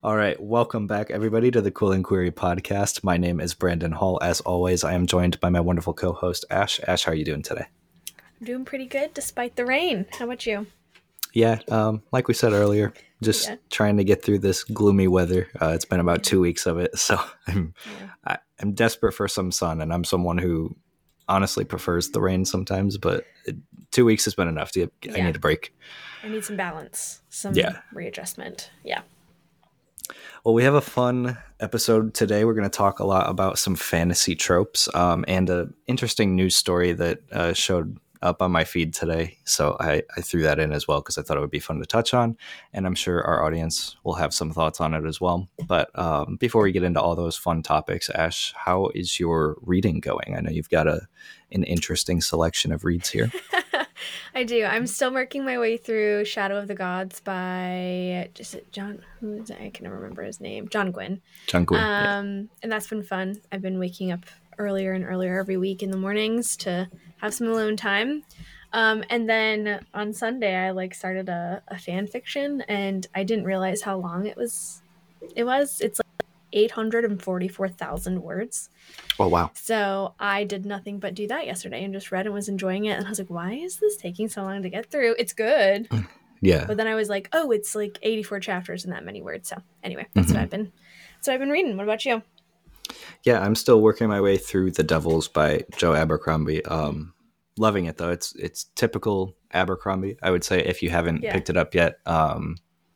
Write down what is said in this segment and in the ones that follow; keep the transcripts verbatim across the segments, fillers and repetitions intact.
All right, welcome back, everybody, to the Cool Inquiry podcast. My name is Brandon Hall. As always, I am joined by my wonderful co-host, Ash. Ash, how are you doing today? I'm doing pretty good despite the rain. How about you? Yeah, um, like we said earlier, just Yeah. trying to get through this gloomy weather. Uh, it's been about Yeah. two weeks of it, so I'm Yeah. I, I'm desperate for some sun, and I'm someone who honestly prefers the rain sometimes. But it, two weeks has been enough. To, I Yeah. need a break. I need some balance, some Yeah. readjustment. Yeah. Well, we have a fun episode today. We're going to talk a lot about some fantasy tropes um, and an interesting news story that uh, showed up on my feed today. So I, I threw that in as well because I thought it would be fun to touch on. And I'm sure our audience will have some thoughts on it as well. But um, before we get into all those fun topics, Ash, how is your reading going? I know you've got a an interesting selection of reads here. I do. I'm still working my way through Shadow of the Gods by just John. Who is it? I can never remember his name. John Gwynn. John Gwynn. Yeah. Um, and that's been fun. I've been waking up earlier and earlier every week in the mornings to have some alone time. Um, and then on Sunday, I like started a, a fan fiction, and I didn't realize how long it was. It was. It's like eight hundred forty-four thousand words. Oh, wow. So I did nothing but do that yesterday and just read and was enjoying it. And I was like, why is this taking so long to get through? It's good. Yeah. But then I was like, oh, it's like eighty-four chapters and that many words. So anyway, that's mm-hmm. what I've been. So I've been reading. What about you? Yeah, I'm still working my way through The Devils by Joe Abercrombie. Um, loving it though. It's it's typical Abercrombie, I would say, if you haven't yeah. picked it up yet. Um,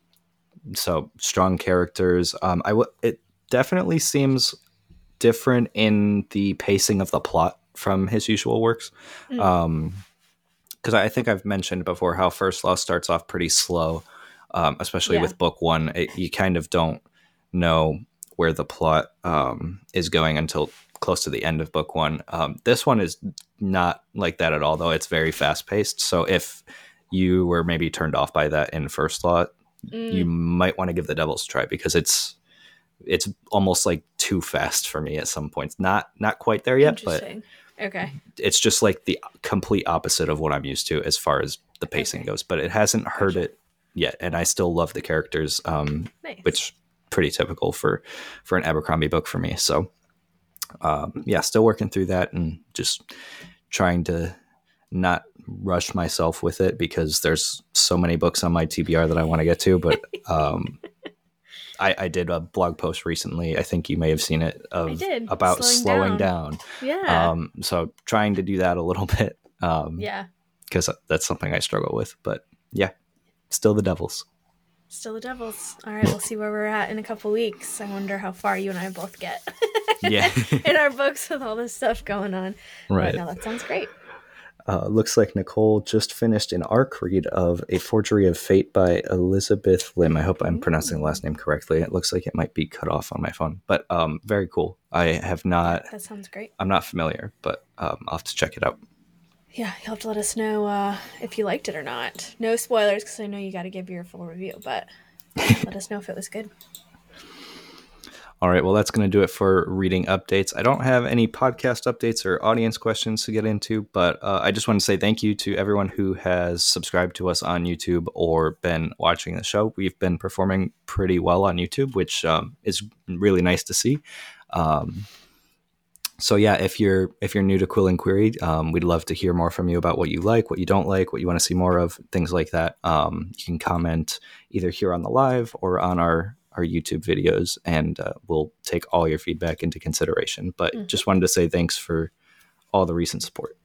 so strong characters. Um, I w- it definitely seems different in the pacing of the plot from his usual works. Mm. Um, because I think I've mentioned before how First Law starts off pretty slow, um, especially yeah. with book one. It, you kind of don't know where the plot um, is going until close to the end of book one. Um, this one is not like that at all, though. It's very fast paced. So if you were maybe turned off by that in First Law, mm. you might want to give The Devils a try because it's it's almost like too fast for me at some points. Not not quite there yet, but okay. It's just like the complete opposite of what I'm used to as far as the pacing okay. goes. But it hasn't hurt gotcha. it yet, and I still love the characters, um, nice. which pretty typical for for an Abercrombie book for me. So um, yeah, still working through that and just trying to not rush myself with it because there's so many books on my T B R that I want to get to. But um, I, I did a blog post recently. I think you may have seen it of about slowing, slowing down. down. Yeah. Um, so trying to do that a little bit. Um, yeah. Because that's something I struggle with. But yeah, still the Devils. Still the Devils. All right, we'll see where we're at in a couple weeks. I wonder how far you and I both get. yeah. in our books with all this stuff going on. Right. But no, that sounds great. Uh, looks like Nicole just finished an arc read of A Forgery of Fate by Elizabeth Lim. I hope I'm pronouncing the last name correctly. It looks like it might be cut off on my phone, but um, very cool. I have not. Yeah, that sounds great. I'm not familiar, but um, I'll have to check it out. Yeah, you'll have to let us know uh, if you liked it or not. No spoilers, because I know you got to give your full review, but let us know if it was good. All right, well, that's going to do it for reading updates. I don't have any podcast updates or audience questions to get into, but uh, I just want to say thank you to everyone who has subscribed to us on YouTube or been watching the show. We've been performing pretty well on YouTube, which um, is really nice to see. Um, so yeah, if you're if you're new to Quill Inquiry, um, we'd love to hear more from you about what you like, what you don't like, what you want to see more of, things like that. Um, you can comment either here on the live or on our our YouTube videos, and uh, we'll take all your feedback into consideration. But mm-hmm. just wanted to say thanks for all the recent support.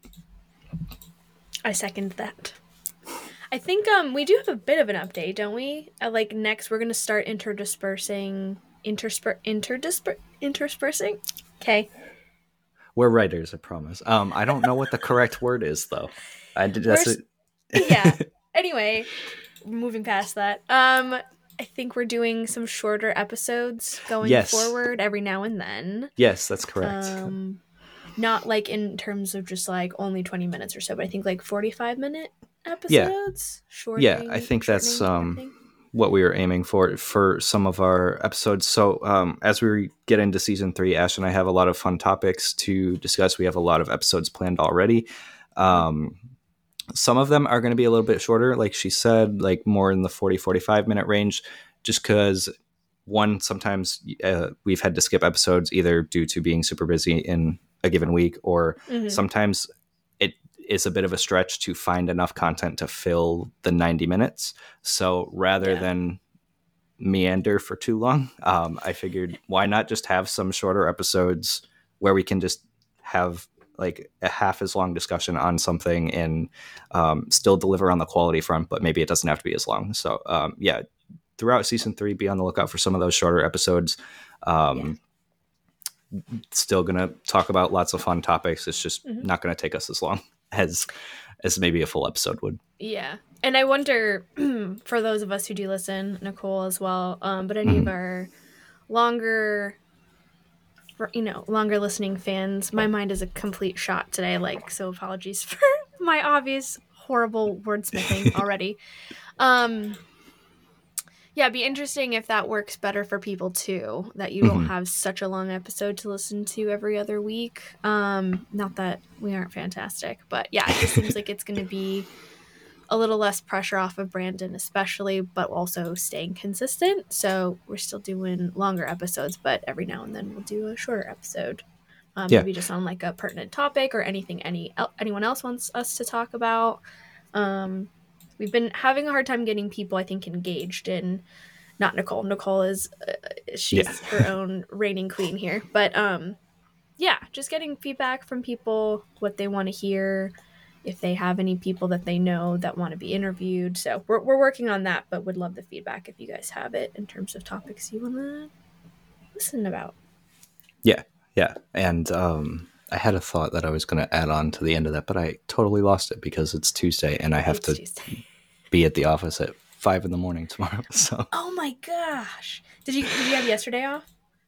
I second that. I think um we do have a bit of an update, don't we? Uh, like next, we're going to start interdispersing, intersper, interdisper, interspersing. Okay. We're writers, I promise. Um, I don't know what the correct word is, though. I did. That's it. Yeah. Anyway, moving past that. Um. I think we're doing some shorter episodes going yes. forward every now and then. Yes, that's correct. Um, not like in terms of just like only twenty minutes or so, but I think like forty-five minute episodes. Yeah, shortening, yeah I think that's um, what we were aiming for for some of our episodes. So um, as we get into season three, Ash and I have a lot of fun topics to discuss. We have a lot of episodes planned already. Um, Some of them are going to be a little bit shorter, like she said, like more in the forty, forty-five minute range, just because one, sometimes uh, we've had to skip episodes either due to being super busy in a given week, or mm-hmm. sometimes it is a bit of a stretch to find enough content to fill the ninety minutes. So rather yeah. than meander for too long, um, I figured why not just have some shorter episodes where we can just have like a half as long discussion on something and um, still deliver on the quality front, but maybe it doesn't have to be as long. So um, yeah, throughout season three, be on the lookout for some of those shorter episodes. Um, yeah. Still going to talk about lots of fun topics. It's just mm-hmm. not going to take us as long as, as maybe a full episode would. Yeah. And I wonder, for those of us who do listen, Nicole as well, um, but any mm-hmm. of our longer, you know, longer listening fans, my mind is a complete shot today. Like, so apologies for my obvious horrible wordsmithing already. Um, yeah, it'd be interesting if that works better for people too, that you mm-hmm. don't have such a long episode to listen to every other week. Um, not that we aren't fantastic, but yeah, it just seems like it's going to be a little less pressure off of Brandon especially, but also staying consistent. So we're still doing longer episodes, but every now and then we'll do a shorter episode. Um, yeah. Maybe just on like a pertinent topic or anything any anyone else wants us to talk about. Um, we've been having a hard time getting people, I think, engaged in, not Nicole. Nicole is, uh, she's yeah. her own reigning queen here. But um, yeah, just getting feedback from people, what they want to hear, if they have any people that they know that want to be interviewed. So we're we're working on that, but would love the feedback if you guys have it in terms of topics you want to listen about. Yeah, yeah. And um, I had a thought that I was going to add on to the end of that, but I totally lost it because it's Tuesday and I have it's to Tuesday. be at the office at five in the morning tomorrow. So. Oh my gosh. Did you, did you have yesterday off?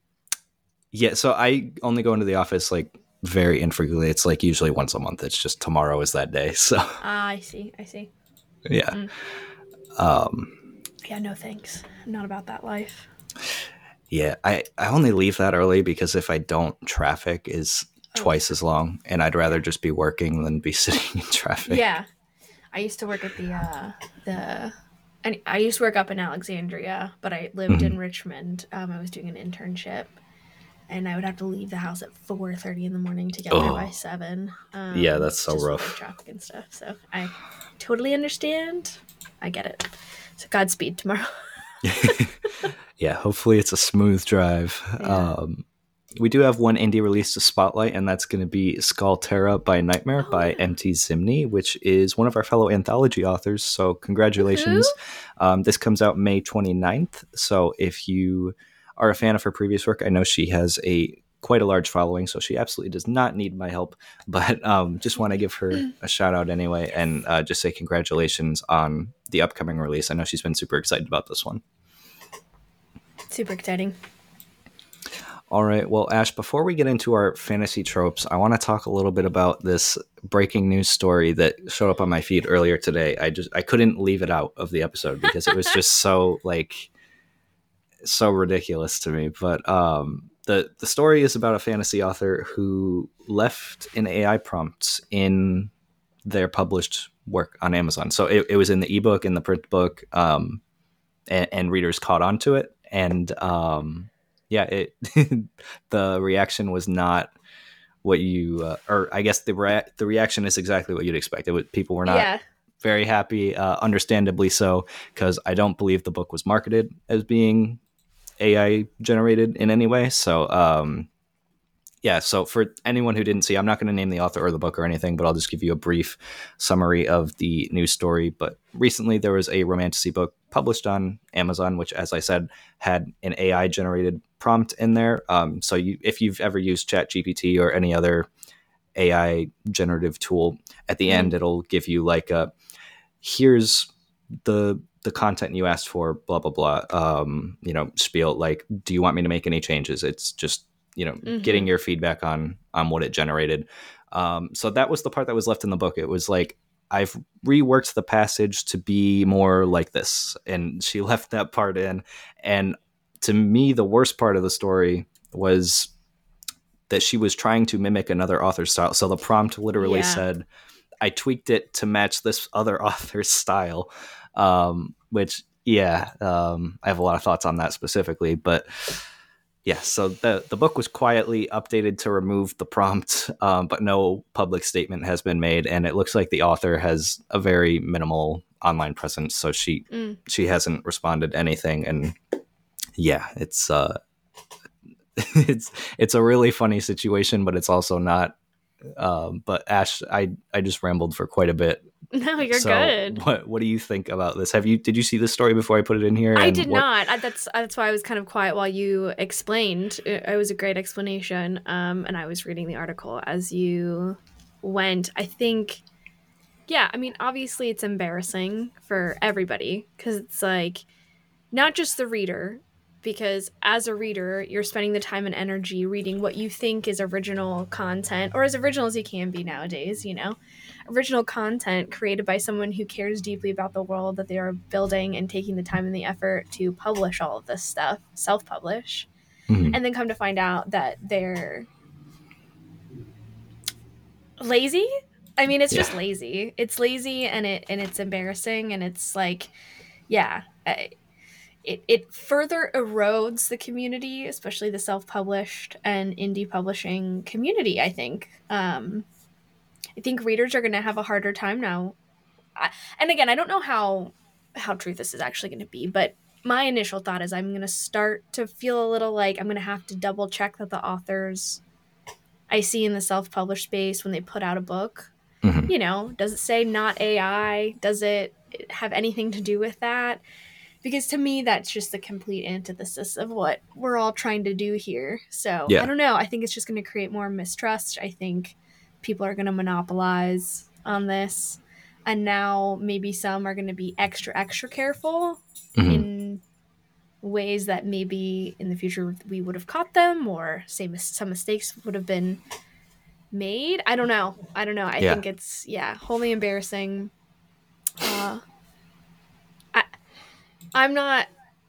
Yeah, so I only go into the office like very infrequently. It's like usually once a month. It's just tomorrow is that day. So ah, I see. I see. Yeah. Mm. Um, yeah. No thanks. I'm not about that life. Yeah, I, I only leave that early because if I don't, traffic is oh. twice as long, and I'd rather just be working than be sitting in traffic. Yeah, I used to work at the uh, the. And I used to work up in Alexandria, but I lived mm-hmm. in Richmond. Um, I was doing an internship. And I would have to leave the house at four thirty in the morning to get oh. there by seven. Um, yeah, that's so just rough. Traffic and stuff. So I totally understand. I get it. So Godspeed tomorrow. Yeah, hopefully it's a smooth drive. Yeah. Um, we do have one indie release to spotlight, and that's going to be Skullterra by Nightmare oh, by yeah. M T Zimney, which is one of our fellow anthology authors. So congratulations. Um, this comes out May twenty-ninth. So if you are a fan of her previous work, I know she has a quite a large following, so she absolutely does not need my help, but um, just want to give her a shout out anyway, and uh, just say congratulations on the upcoming release. I know she's been super excited about this one. Super exciting. All right. Well, Ash, before we get into our fantasy tropes, I want to talk a little bit about this breaking news story that showed up on my feed earlier today. I just, I couldn't leave it out of the episode because it was just so like, so ridiculous to me. But um the the story is about a fantasy author who left an A I prompt in their published work on Amazon. So it, it was in the ebook, in the print book, um and, and readers caught on to it, and um yeah it the reaction was not what you uh, or I guess the rea- the reaction is exactly what you'd expect. It was, people were not yeah. very happy, uh, understandably so, because I don't believe the book was marketed as being A I generated in any way. So um yeah, so for anyone who didn't see, I'm not going to name the author or the book or anything, but I'll just give you a brief summary of the news story. But recently there was a romantasy book published on Amazon, which, as I said, had an A I generated prompt in there. Um, so you, if you've ever used ChatGPT or any other A I generative tool, at the mm. end, it'll give you like a, here's the the content you asked for, blah, blah, blah, um, you know, spiel, like, do you want me to make any changes? It's just, you know, mm-hmm. getting your feedback on, on what it generated. Um, so that was the part that was left in the book. It was like, I've reworked the passage to be more like this. And she left that part in. And to me, the worst part of the story was that she was trying to mimic another author's style. So the prompt literally yeah. said, I tweaked it to match this other author's style. Um, which yeah, um, I have a lot of thoughts on that specifically, but yeah, so the the book was quietly updated to remove the prompt, um, but no public statement has been made, and it looks like the author has a very minimal online presence, so she mm. she hasn't responded to anything, and yeah, it's uh, it's it's a really funny situation, but it's also not. Um, but Ash, I I just rambled for quite a bit. No, you're so good. What what do you think about this? Have you did you see this story before I put it in here? I did what... not. I, that's that's why I was kind of quiet while you explained. It, it was a great explanation, um, and I was reading the article as you went. I think, yeah. I mean, obviously, it's embarrassing for everybody because it's like not just the reader. Because as a reader, you're spending the time and energy reading what you think is original content, or as original as you can be nowadays, you know, original content created by someone who cares deeply about the world that they are building and taking the time and the effort to publish all of this stuff, self-publish, mm-hmm. and then come to find out that they're lazy. I mean, it's yeah. just lazy. It's lazy and it and it's embarrassing and it's like, yeah. I, It, it further erodes the community, especially the self-published and indie publishing community, I think. Um, I think readers are going to have a harder time now. I, and again, I don't know how how true this is actually going to be, but my initial thought is I'm going to start to feel a little like I'm going to have to double check that the authors I see in the self-published space when they put out a book, mm-hmm. you know, does it say not A I? Does it have anything to do with that? Because to me, that's just the complete antithesis of what we're all trying to do here. So yeah. I don't know. I think it's just going to create more mistrust. I think people are going to monopolize on this. And now maybe some are going to be extra, extra careful mm-hmm. in ways that maybe in the future we would have caught them or say some mistakes would have been made. I don't know. I don't know. I yeah. think it's, yeah, wholly embarrassing. Uh I'm not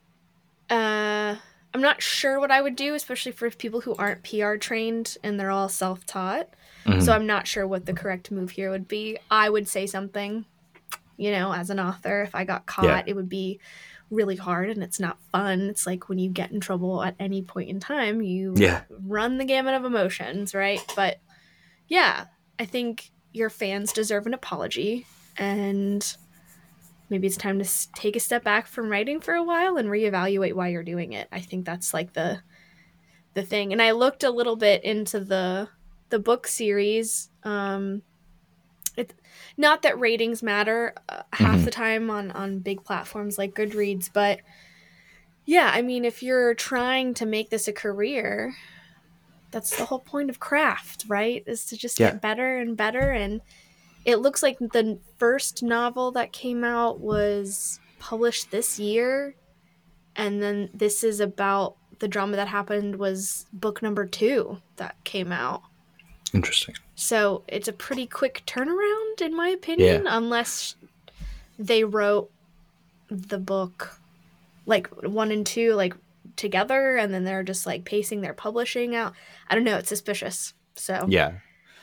uh, I'm not sure what I would do, especially for people who aren't P R trained and they're all self-taught. Mm-hmm. So I'm not sure what the correct move here would be. I would say something, you know, as an author. If I got caught, yeah. it would be really hard and it's not fun. It's like when you get in trouble at any point in time, you yeah. run the gamut of emotions, right? But yeah, I think your fans deserve an apology and maybe it's time to take a step back from writing for a while and reevaluate why you're doing it. I think that's like the the thing. And I looked a little bit into the the book series. Um, it, not that ratings matter uh, half mm-hmm. the time on, on big platforms like Goodreads, but yeah, I mean, if you're trying to make this a career, that's the whole point of craft, right? Is to just yeah. get better and better. And it looks like the first novel that came out was published this year. And then this is about the drama that happened was book number two that came out. Interesting. So it's a pretty quick turnaround, in my opinion, yeah. unless they wrote the book, like one and two, like together, and then they're just like pacing their publishing out. I don't know. It's suspicious. So yeah.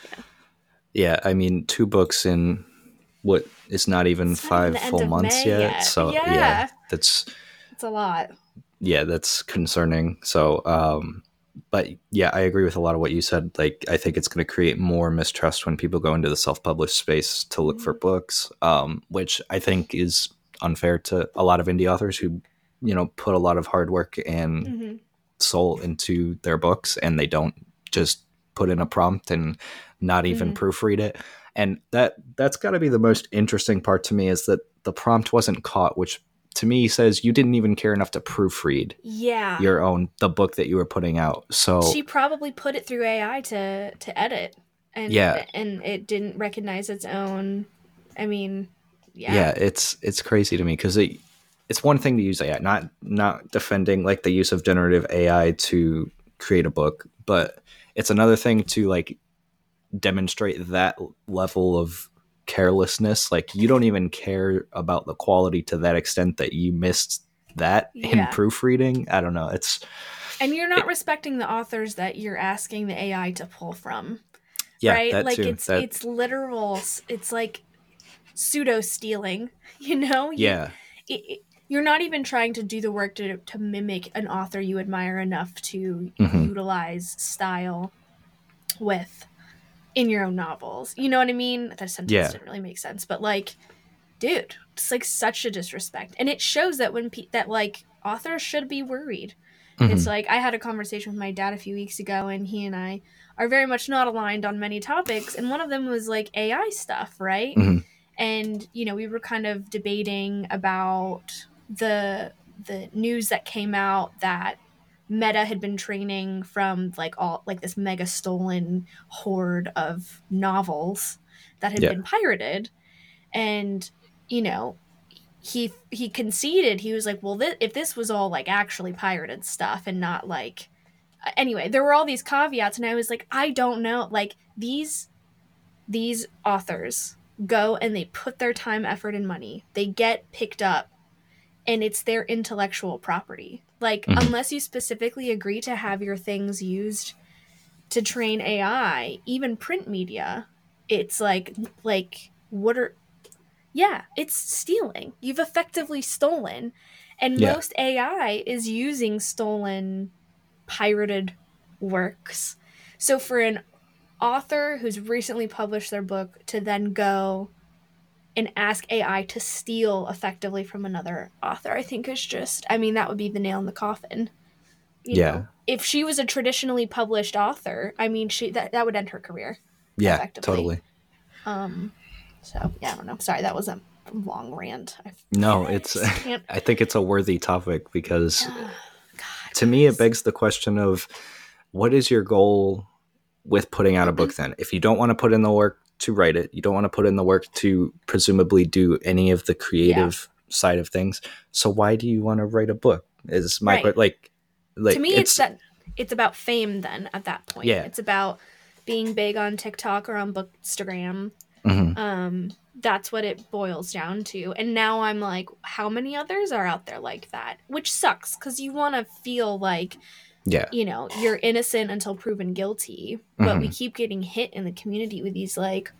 Yeah, I mean, two books in what is not even it's five not even full months yet. yet. So yeah. yeah, that's it's a lot. Yeah, that's concerning. So, um, but yeah, I agree with a lot of what you said. Like, I think it's going to create more mistrust when people go into the self-published space to look mm-hmm. for books, um, which I think is unfair to a lot of indie authors who, you know, put a lot of hard work and mm-hmm. soul into their books, and they don't just put in a prompt and not even mm-hmm. proofread it. And that that's got to be the most interesting part to me, is that the prompt wasn't caught, which to me says you didn't even care enough to proofread yeah. your own, the book that you were putting out. So she probably put it through A I to, to edit and, yeah. and it didn't recognize its own. I mean, yeah, yeah, it's, it's crazy to me. Cause it, it's one thing to use A I, not, not defending like the use of generative A I to create a book, but it's another thing to like demonstrate that level of carelessness. Like, you don't even care about the quality to that extent that you missed that yeah. in proofreading. I don't know. It's and you're not it, respecting the authors that you're asking the A I to pull from. Yeah, right? That like too. it's that... it's literal. It's like pseudo stealing. You know? You, yeah. It, it, you're not even trying to do the work to, to mimic an author you admire enough to mm-hmm. utilize style with in your own novels. You know what I mean? That sentence yeah. didn't really make sense, but like, dude, it's like such a disrespect. And it shows that when pe- that like authors should be worried. Mm-hmm. It's like, I had a conversation with my dad a few weeks ago, and he and I are very much not aligned on many topics. And one of them was like A I stuff, right? Mm-hmm. And, you know, we were kind of debating about the the news that came out that Meta had been training from like all like this mega stolen horde of novels that had yeah. been pirated. And, you know, he he conceded. He was like, well, th- if this was all like actually pirated stuff and not like, anyway, there were all these caveats, and I was like, I don't know, like these these authors go and they put their time, effort, and money. They get picked up, and it's their intellectual property. Like, mm-hmm. unless you specifically agree to have your things used to train A I, even print media, it's like, like, what are, yeah, it's stealing. You've effectively stolen. And yeah. most A I is using stolen, pirated works. So for an author who's recently published their book to then go and ask A I to steal effectively from another author, I think is just, I mean, that would be the nail in the coffin. You yeah. know, if she was a traditionally published author, I mean, she that, that would end her career. Yeah, effectively. Totally. Um, so yeah, I don't know. Sorry, that was a long rant. I, no, it's, I, I think it's a worthy topic because oh, God, to me, it begs the question of what is your goal with putting out a book then? If you don't want to put in the work to write it, you don't want to put in the work to presumably do any of the creative yeah. side of things. So why do you want to write a book? Is my right. like, like to me, it's, it's that it's about fame. Then at that point, yeah, it's about being big on TikTok or on Bookstagram. Mm-hmm. Um, that's what it boils down to. And now I'm like, how many others are out there like that? Which sucks because you want to feel like, yeah, you know, you're innocent until proven guilty, but mm-hmm. we keep getting hit in the community with these like,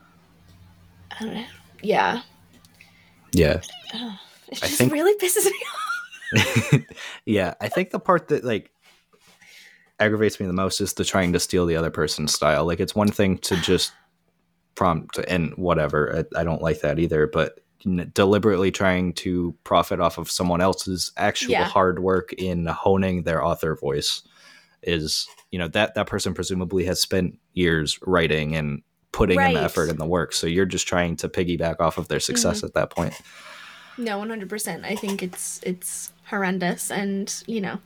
I don't know, yeah, yeah. Uh, it just think, really pisses me off. Yeah, I think the part that like aggravates me the most is the trying to steal the other person's style. Like it's one thing to just prompt and whatever. I, I don't like that either, but deliberately trying to profit off of someone else's actual yeah. hard work in honing their author voice is, you know, that that person presumably has spent years writing and putting right. in the effort in the work. So you're just trying to piggyback off of their success mm-hmm. at that point. No, one hundred percent. I think it's it's horrendous. And, you know,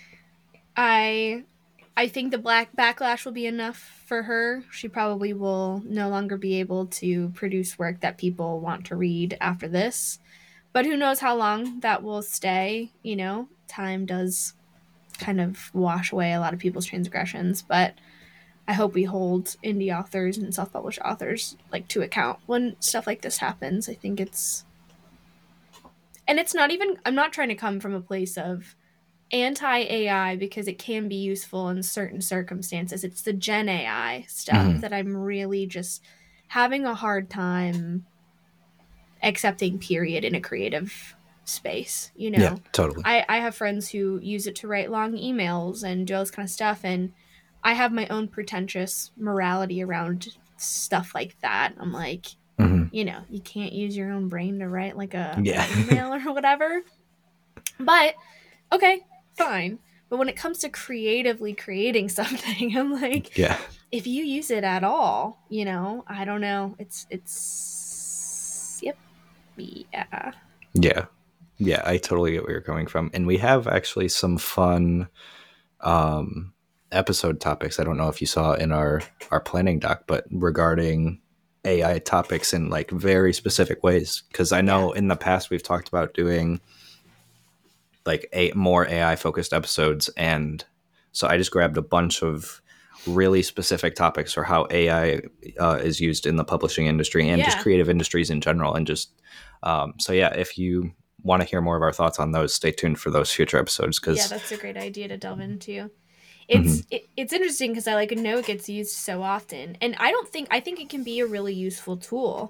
I I think the black backlash will be enough for her. She probably will no longer be able to produce work that people want to read after this. But who knows how long that will stay, you know? Time does kind of wash away a lot of people's transgressions, but I hope we hold indie authors and self-published authors like to account when stuff like this happens. I think it's, and it's not even, I'm not trying to come from a place of anti-A I because it can be useful in certain circumstances. It's the Gen A I stuff mm-hmm. that I'm really just having a hard time accepting, period, in a creative space, you know? Yeah, totally. I, I have friends who use it to write long emails and do all this kind of stuff, and I have my own pretentious morality around stuff like that. I'm like, mm-hmm. you know, you can't use your own brain to write like a yeah. an email or whatever. But, okay, fine. But when it comes to creatively creating something, I'm like, yeah. if you use it at all, you know, I don't know. It's, it's, yep. Yeah. Yeah. Yeah, I totally get where you're coming from. And we have actually some fun um, episode topics. I don't know if you saw in our, our planning doc, but regarding A I topics in like very specific ways. Because I know yeah. in the past we've talked about doing like eight more A I focused episodes. And so I just grabbed a bunch of really specific topics for how A I uh, is used in the publishing industry and yeah. just creative industries in general. And just, um, so yeah, if you want to hear more of our thoughts on those, stay tuned for those future episodes. Cause yeah, that's a great idea to delve into. It's, mm-hmm. it, it's interesting because I like know it gets used so often, and I don't think, I think it can be a really useful tool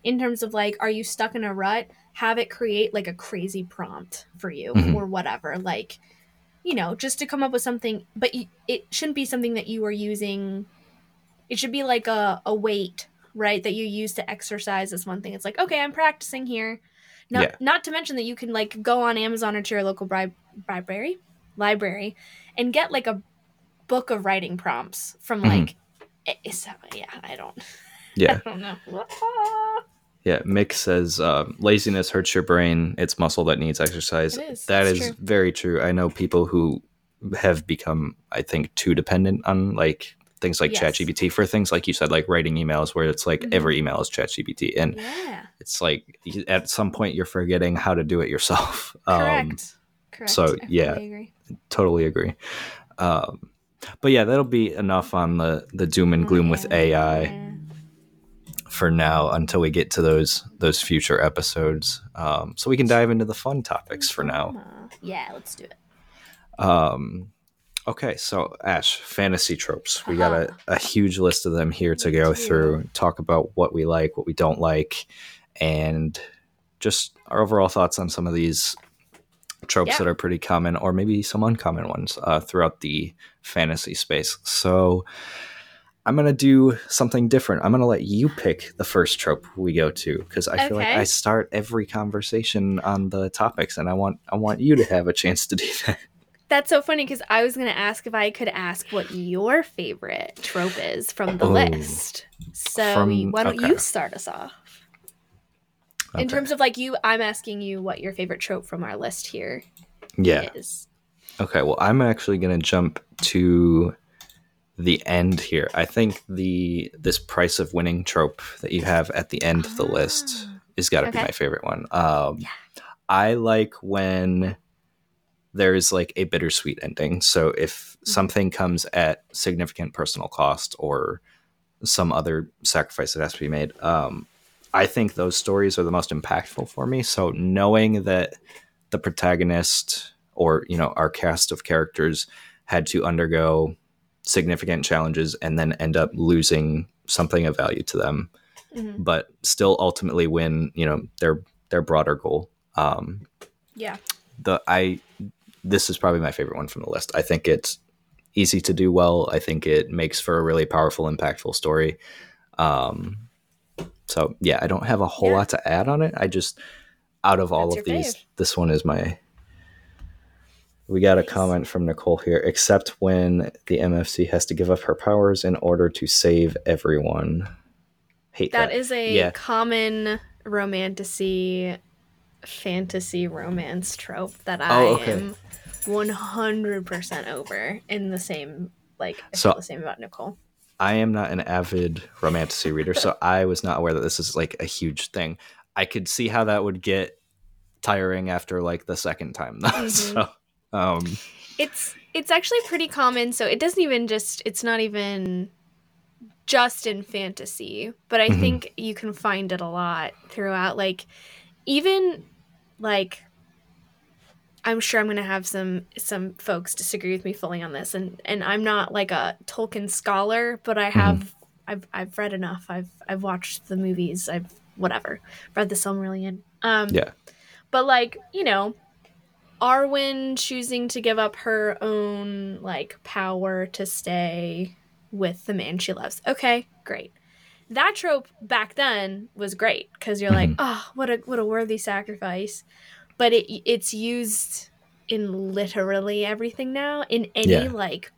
in terms of like, are you stuck in a rut? Have it create like a crazy prompt for you Mhm. or whatever. Like, you know, just to come up with something, but you, it shouldn't be something that you are using. It should be like a, a weight, right? That you use to exercise is one thing. It's like, okay, I'm practicing here. Not, Yeah. not to mention that you can like go on Amazon or to your local bri- library, library and get like a book of writing prompts from like, Mhm. it's, yeah, I don't, Yeah. I don't know. Yeah, Mick says uh, laziness hurts your brain. It's muscle that needs exercise. It is. That It's is true. very true. I know people who have become, I think, too dependent on like things like Yes. ChatGPT for things like you said, like writing emails, where it's like Mhm. every email is ChatGPT, and Yeah. it's like you- at some point you're forgetting how to do it yourself. Um, Correct. Correct. so I yeah, fully agree. totally agree. Um, but yeah, that'll be enough on the the doom and Oh, gloom yeah, with A I. yeah. For now until we get to those those future episodes, um, so we can dive into the fun topics for now. Yeah, let's do it. Um, okay, so Ash, fantasy tropes. We got a, a huge list of them here to go through, talk about what we like, what we don't like, and just our overall thoughts on some of these tropes Yeah. that are pretty common or maybe some uncommon ones uh, throughout the fantasy space. So I'm going to do something different. I'm going to let you pick the first trope we go to because I feel like Okay. I start every conversation on the topics and I want I want you to have a chance to do that. That's so funny because I was going to ask if I could ask what your favorite trope is from the Oh, list. So from- why don't okay. you start us off? In Okay. terms of like you, I'm asking you what your favorite trope from our list here Yeah. is. Okay, well, I'm actually going to jump to the end here. I think the this price of winning trope that you have at the end of the list is got to Okay. be my favorite one. Um, Yeah. I like when there's like a bittersweet ending. So if something comes at significant personal cost or some other sacrifice that has to be made, um, I think those stories are the most impactful for me. So knowing that the protagonist or, you know, our cast of characters had to undergo significant challenges and then end up losing something of value to them, Mm-hmm. but still ultimately win, you know, their their broader goal. Um, Yeah. the I this is probably my favorite one from the list. I think it's easy to do well. I think it makes for a really powerful, impactful story. Um, so yeah, I don't have a whole Yeah. lot to add on it. I just, out of all That's of your these, fave. this one is my. We got a Nice. comment from Nicole here. Except when the M F C has to give up her powers in order to save everyone. Hate that. That is a yeah. common romantasy, fantasy romance trope that I Oh, okay. am one hundred percent over. In the same, like, I So- feel the same about Nicole. I am not an avid romantasy reader, so I was not aware that this is like a huge thing. I could see how that would get tiring after like the second time, though. Mhm. So, um, It's it's actually pretty common. So it doesn't even just. It's not even just in fantasy, but I Mhm. think you can find it a lot throughout. Like, even like. I'm sure I'm going to have some some folks disagree with me fully on this, and and I'm not like a Tolkien scholar, but I have Mhm. I've I've read enough. I've I've watched the movies. I've whatever read the Silmarillion. Um, yeah, but like you know, Arwen choosing to give up her own like power to stay with the man she loves. Okay, great. That trope back then was great because you're like, Mhm. oh, what a what a worthy sacrifice. But it it's used in literally everything now. In any Yeah. like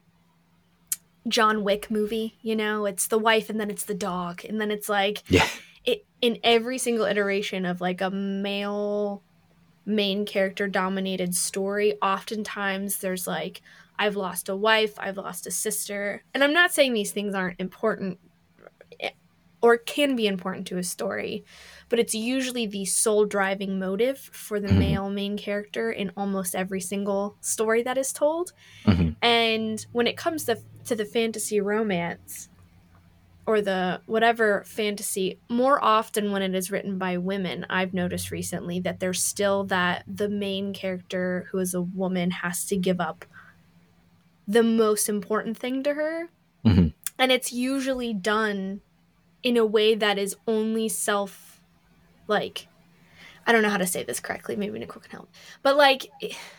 John Wick movie, you know, it's the wife and then it's the dog, and then it's like yeah, it in every single iteration of like a male main character dominated story. Oftentimes there's like, I've lost a wife, I've lost a sister, and I'm not saying these things aren't important or can be important to a story, but it's usually the sole driving motive for the Mhm. male main character in almost every single story that is told. Mhm. And when it comes to, to the fantasy romance or the whatever fantasy, more often when it is written by women, I've noticed recently that there's still that the main character who is a woman has to give up the most important thing to her. Mhm. And it's usually done in a way that is only self like, I don't know how to say this correctly. Maybe Nicole can help. But, like,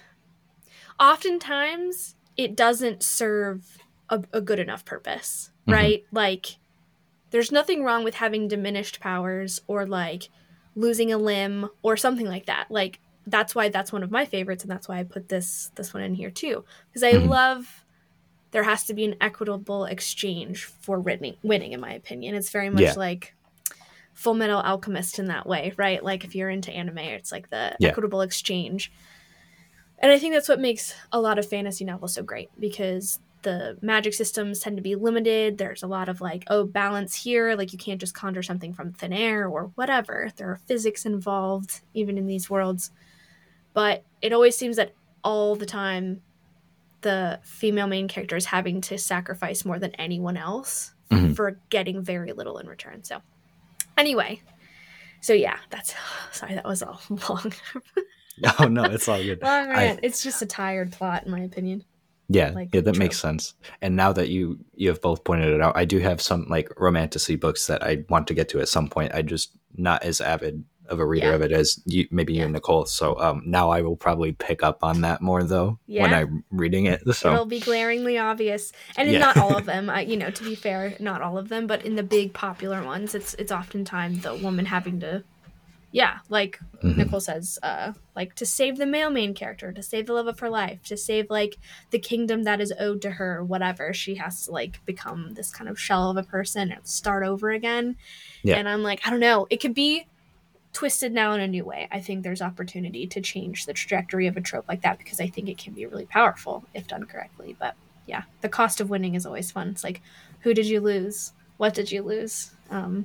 oftentimes it doesn't serve a, a good enough purpose, right? Mm-hmm. Like, there's nothing wrong with having diminished powers or, like, losing a limb or something like that. Like, that's why that's one of my favorites, and that's why I put this this one in here, too. Because I mm-hmm. love... there has to be an equitable exchange for winning, winning in my opinion. It's very much yeah. like Full Metal Alchemist in that way, right? Like if you're into anime, it's like the yeah. equitable exchange. And I think that's what makes a lot of fantasy novels so great, because the magic systems tend to be limited. There's a lot of like, oh, balance here. Like you can't just conjure something from thin air or whatever. There are physics involved even in these worlds. But it always seems that all the time the female main character is having to sacrifice more than anyone else mm-hmm. for getting very little in return. So anyway, so yeah, that's, sorry, that was all long. Oh no, it's all good. Long rant. I, it's just a tired plot in my opinion. Yeah, like, yeah, that trope. Makes sense. And now that you you have both pointed it out, I do have some like romantasy books that I want to get to at some point. I just not as avid of a reader yeah. of it as you, maybe you yeah. and Nicole. So um, now I will probably pick up on that more though yeah. when I'm reading it. So it'll be glaringly obvious, and in yeah. not all of them. I, you know, to be fair, not all of them, but in the big popular ones, it's it's oftentimes the woman having to, yeah, like mm-hmm. Nicole says, uh, like to save the male main character, to save the love of her life, to save like the kingdom that is owed to her, whatever. She has to like become this kind of shell of a person and start over again. Yeah. And I'm like, I don't know, it could be twisted now in a new way. I think there's opportunity to change the trajectory of a trope like that, because I think it can be really powerful if done correctly. But yeah, the cost of winning is always fun. It's like, who did you lose? What did you lose? Um,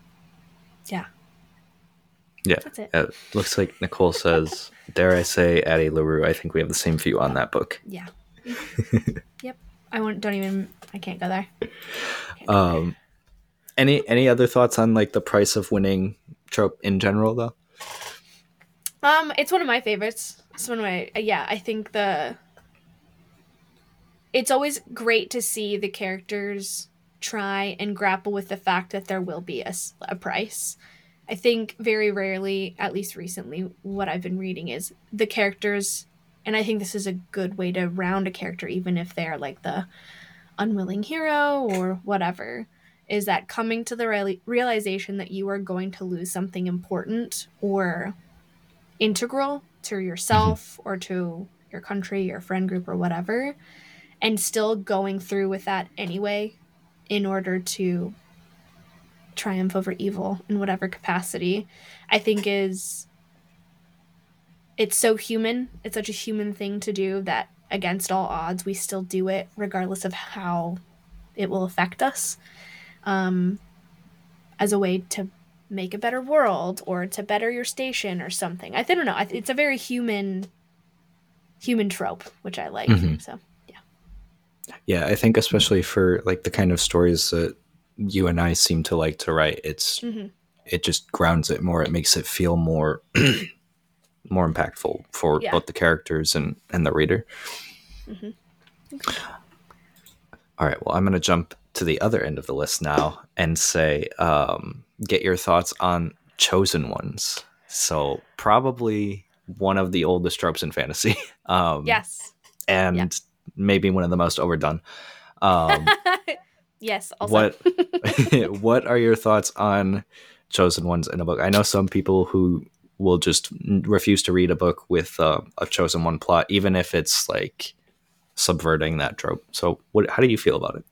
yeah. Yeah. That's it. It looks like Nicole says, dare I say, Addie LaRue. I think we have the same view on that book. Yeah. Yep. I won't, don't even, I can't go there. Can't um, go there. Any, any other thoughts on like the price of winning trope in general though? Um, it's one of my favorites. It's one of my, yeah, I think the, it's always great to see the characters try and grapple with the fact that there will be a, a price. I think very rarely, at least recently, what I've been reading is the characters, and I think this is a good way to round a character, even if they're like the unwilling hero or whatever, is that coming to the real- realization that you are going to lose something important or integral to yourself mm-hmm. or to your country, your friend group, or whatever, and still going through with that anyway in order to triumph over evil in whatever capacity, I think is, it's so human. It's such a human thing to do that against all odds, we still do it regardless of how it will affect us, um, as a way to make a better world or to better your station or something. I don't know. It's a very human, human trope, which I like. Mm-hmm. So, yeah. Yeah, I think especially for like the kind of stories that you and I seem to like to write, it's mm-hmm. it just grounds it more. It makes it feel more more impactful for yeah. both the characters and, and the reader. Mm-hmm. Okay. All right, well, I'm going to jump to the other end of the list now and say, um, get your thoughts on Chosen Ones. So probably one of the oldest tropes in fantasy. Um, yes. And yeah. maybe one of the most overdone. Um, yes. Also. What, what are your thoughts on Chosen Ones in a book? I know some people who will just refuse to read a book with uh, a Chosen One plot, even if it's like subverting that trope. So what, how do you feel about it?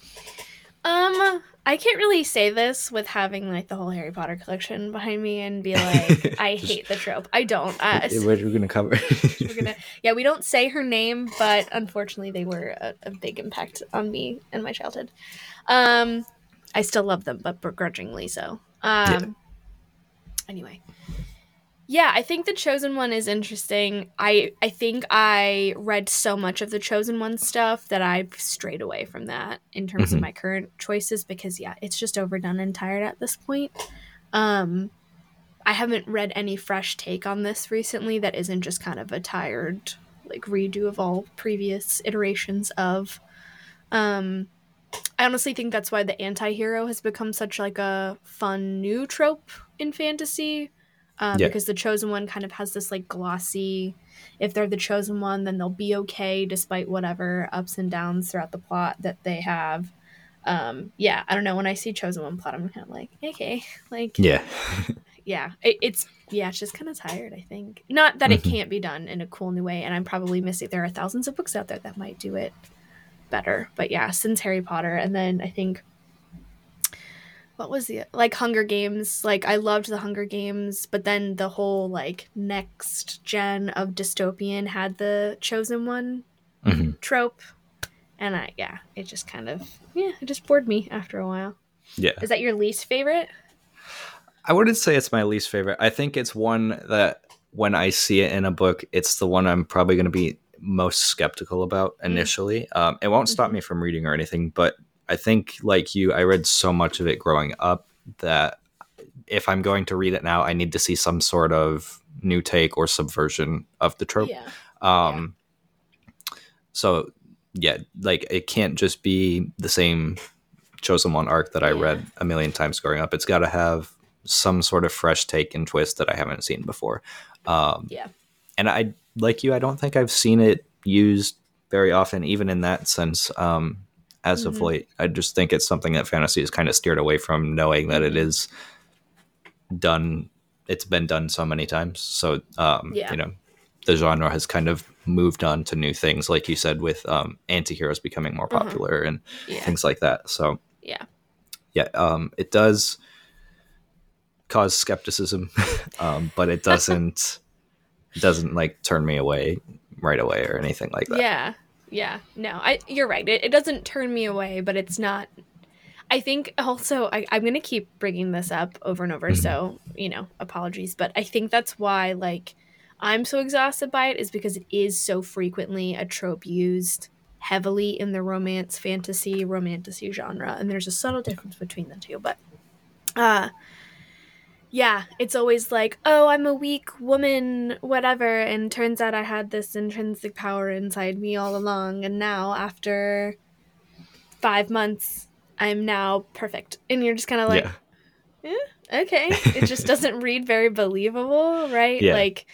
Um, I can't really say this with having like the whole Harry Potter collection behind me and be like, I hate the trope. I don't. Uh, we're going to cover. we're gonna, yeah, we don't say her name, but unfortunately they were a, a big impact on me and my childhood. Um, I still love them, but begrudgingly so. Um, yeah. Anyway. Yeah, I think The Chosen One is interesting. I, I think I read so much of The Chosen One stuff that I've strayed away from that in terms mm-hmm. of my current choices because, yeah, it's just overdone and tired at this point. Um, I haven't read any fresh take on this recently that isn't just kind of a tired, like, redo of all previous iterations of. Um, I honestly think that's why the anti-hero has become such like a fun new trope in fantasy. Um, Yeah. because the chosen one kind of has this like glossy, if they're the chosen one, then they'll be okay despite whatever ups and downs throughout the plot that they have. Um, yeah, I don't know. When I see chosen one plot, I'm kind of like, okay, like, Yeah. yeah, it, it's yeah, it's just kind of tired. I think not that it Mm-hmm. can't be done in a cool new way, and I'm probably missing. There are thousands of books out there that might do it better, but yeah, since Harry Potter, and then I think what was the like Hunger Games, like I loved the Hunger Games, but then the whole like next gen of dystopian had the chosen one Mm-hmm. trope, and I yeah, it just kind of yeah, it just bored me after a while. Yeah. Is that your least favorite? I wouldn't say it's my least favorite. I think it's one that when I see it in a book, it's the one I'm probably going to be most skeptical about initially. Mm. Um, it won't stop mm-hmm. me from reading or anything, but I think like you, I read so much of it growing up that if I'm going to read it now, I need to see some sort of new take or subversion of the trope. Yeah. Um, yeah. So yeah, like it can't just be the same Chosen One arc that I yeah. read a million times growing up. It's got to have some sort of fresh take and twist that I haven't seen before. Um, yeah. And I, like you, I don't think I've seen it used very often, even in that sense. Um, as mm-hmm. of late, I just think it's something that fantasy is kind of steered away from, knowing that mm-hmm. it is done. It's been done so many times. So, um, yeah. you know, the genre has kind of moved on to new things, like you said, with um, anti-heroes becoming more popular mm-hmm. and yeah. things like that. So, yeah, yeah, um, it does cause skepticism, um, but it doesn't it doesn't like turn me away right away or anything like that. Yeah, yeah, no, I you're right. It, it doesn't turn me away, but it's not. I think also I, I'm gonna keep bringing this up over and over, mm-hmm. so you know, apologies, but I think that's why like I'm so exhausted by it, is because it is so frequently a trope used heavily in the romance, fantasy, romantasy genre, and there's a subtle difference between the two, but uh yeah, it's always like, oh, I'm a weak woman, whatever, and turns out I had this intrinsic power inside me all along, and now after five months I'm now perfect, and you're just kind of like yeah. eh, okay, it just doesn't read very believable, right? Yeah. Like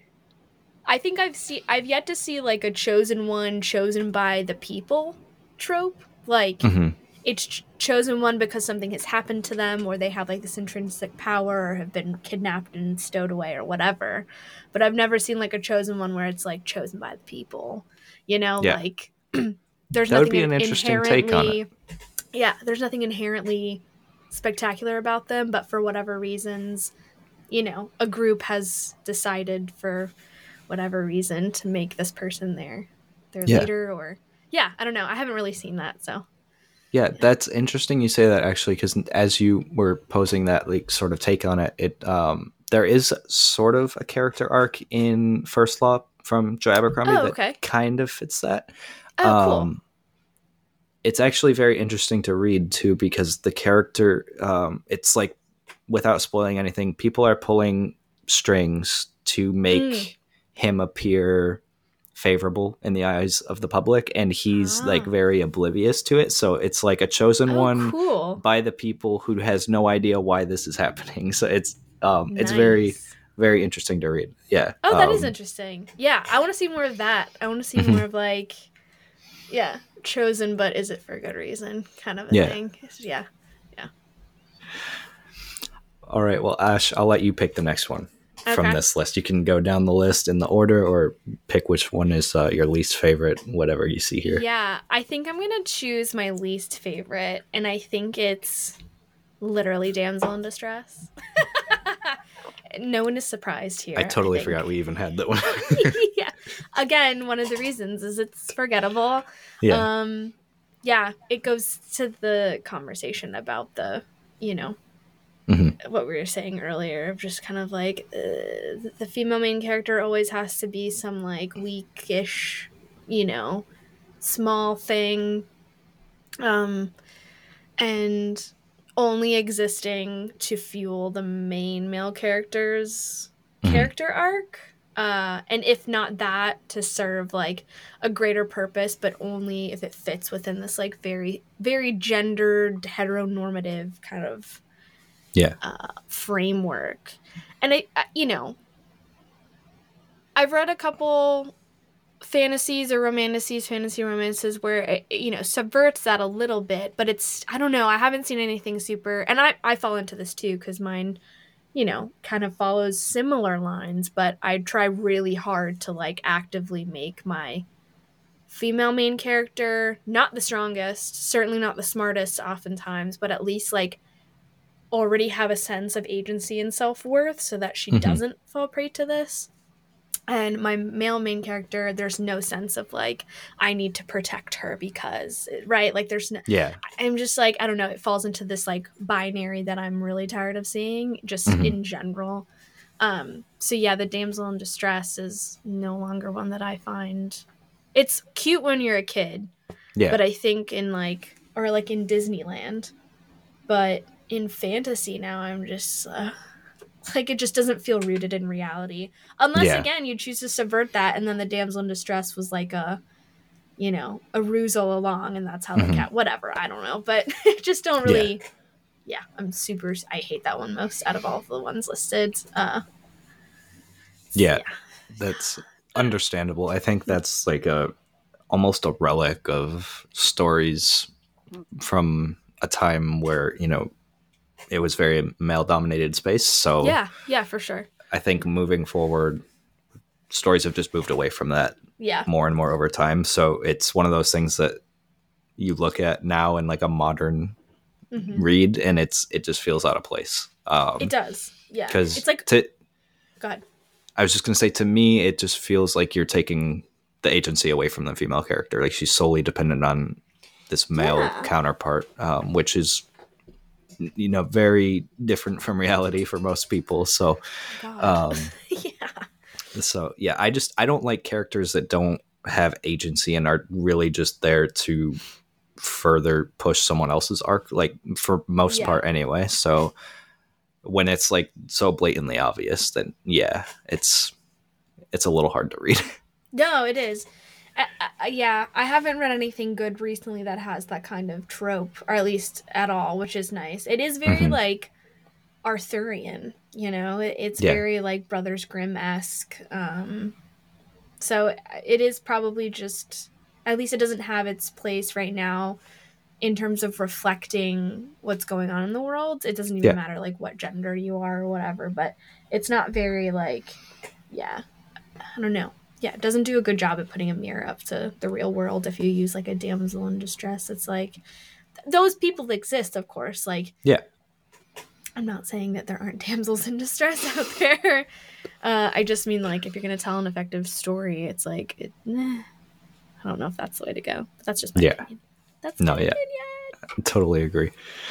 I think I've seen I've yet to see like a chosen one chosen by the people trope, like mm-hmm. it's ch- chosen one because something has happened to them, or they have like this intrinsic power, or have been kidnapped and stowed away or whatever. But I've never seen like a chosen one where it's like chosen by the people, you know, yeah. like there's that nothing would be an in- interesting take on it. Yeah, there's nothing inherently spectacular about them, but for whatever reasons, you know, a group has decided for whatever reason to make this person their their yeah. leader, or yeah, I don't know. I haven't really seen that, so. Yeah, that's interesting you say that, actually, because as you were posing that like sort of take on it, it um, there is sort of a character arc in First Law from Joe Abercrombie oh, okay. that kind of fits that. Oh, um, cool. It's actually very interesting to read too, because the character, um, it's like, without spoiling anything, people are pulling strings to make mm. him appear favorable in the eyes of the public, and he's ah. like very oblivious to it. So it's like a chosen oh, one cool. by the people who has no idea why this is happening. So it's um nice. It's very, very interesting to read. Yeah. Oh, that um, is interesting. Yeah, I want to see more of that. I want to see more of like, yeah, chosen, but is it for a good reason kind of a yeah. thing. Yeah. Yeah. All right. Well, Ash, I'll let you pick the next one. Okay. From this list. You can go down the list in the order, or pick which one is uh, your least favorite, whatever you see here. Yeah, I think I'm going to choose my least favorite, and I think it's literally Damsel in Distress. No one is surprised here. I totally I forgot we even had that one. Yeah. Again, one of the reasons is it's forgettable. Yeah. Um, yeah, it goes to the conversation about the, you know, mm-hmm. what we were saying earlier, of just kind of like uh, the female main character always has to be some like weakish, you know, small thing, um, and only existing to fuel the main male character's mm-hmm. character arc. Uh, and if not that, to serve like a greater purpose, but only if it fits within this like very, very gendered, heteronormative kind of yeah uh, framework. And I, I, you know, I've read a couple fantasies or romanticities, fantasy romances where it, you know, subverts that a little bit, but it's, I don't know, I haven't seen anything super, and I, I fall into this too, because mine, you know, kind of follows similar lines, but I try really hard to like actively make my female main character not the strongest, certainly not the smartest oftentimes, but at least like already have a sense of agency and self-worth so that she mm-hmm. doesn't fall prey to this. And my male main character, there's no sense of like, I need to protect her because, right? Like there's no, yeah I'm just like, I don't know, it falls into this like binary that I'm really tired of seeing just mm-hmm. in general. Um, so yeah, the damsel in distress is no longer one that I find. It's cute when you're a kid, yeah but I think in like, or like in Disneyland, but in fantasy now, I'm just uh, like, it just doesn't feel rooted in reality. Unless, yeah again, you choose to subvert that, and then the damsel in distress was like a, you know, a ruse all along, and that's how mm-hmm. the cat, whatever, I don't know. But just don't really, yeah. yeah, I'm super, I hate that one most out of all of the ones listed. Uh, yeah, yeah, that's understandable. I think that's like a, almost a relic of stories from a time where, you know, it was very male dominated space. So yeah, yeah, for sure. I think moving forward, stories have just moved away from that yeah. more and more over time. So it's one of those things that you look at now in like a modern mm-hmm. read, and it's it just feels out of place. Um, it does, yeah. Because it's like, to, go ahead. I was just gonna say, to me, it just feels like you're taking the agency away from the female character. Like she's solely dependent on this male yeah. counterpart, um, which is, you know, very different from reality for most people. So, um, yeah. So yeah, I just, I don't like characters that don't have agency and are really just there to further push someone else's arc, like for most yeah. part anyway. So when it's like so blatantly obvious, then yeah, it's, it's a little hard to read. No, it is. Uh, uh, yeah, I haven't read anything good recently that has that kind of trope, or at least at all, which is nice. It is very, mm-hmm. like, Arthurian, you know? It, it's yeah. very, like, Brothers Grimm-esque. Um, so it is probably just, at least it doesn't have its place right now in terms of reflecting what's going on in the world. It doesn't even yeah. matter, like, what gender you are or whatever, but it's not very, like, yeah, I don't know. Yeah, it doesn't do a good job at putting a mirror up to the real world if you use, like, a damsel in distress. It's like, th- those people exist, of course. Like, yeah. I'm not saying that there aren't damsels in distress out there. Uh, I just mean, like, if you're going to tell an effective story, it's like, it, nah, I don't know if that's the way to go. But that's just my yeah. opinion. That's no, my yeah. opinion. I totally agree.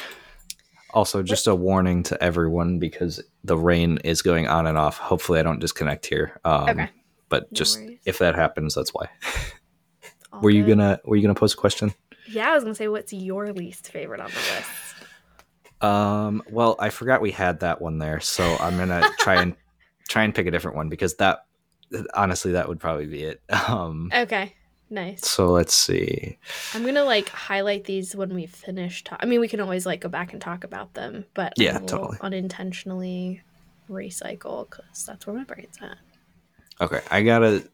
Also, just what? a warning to everyone, because the rain is going on and off. Hopefully I don't disconnect here. Um, okay. But no just worries. If that happens, that's why. were good. you gonna Were you gonna post a question? Yeah, I was gonna say, what's your least favorite on the list? Um. Well, I forgot we had that one there, so I'm gonna try and try and pick a different one, because that, honestly, that would probably be it. Um. Okay. Nice. So let's see. I'm gonna like highlight these when we finish. Ta- I mean, we can always like go back and talk about them, but yeah, I will totally unintentionally recycle because that's where my brain's at. Okay, I gotta.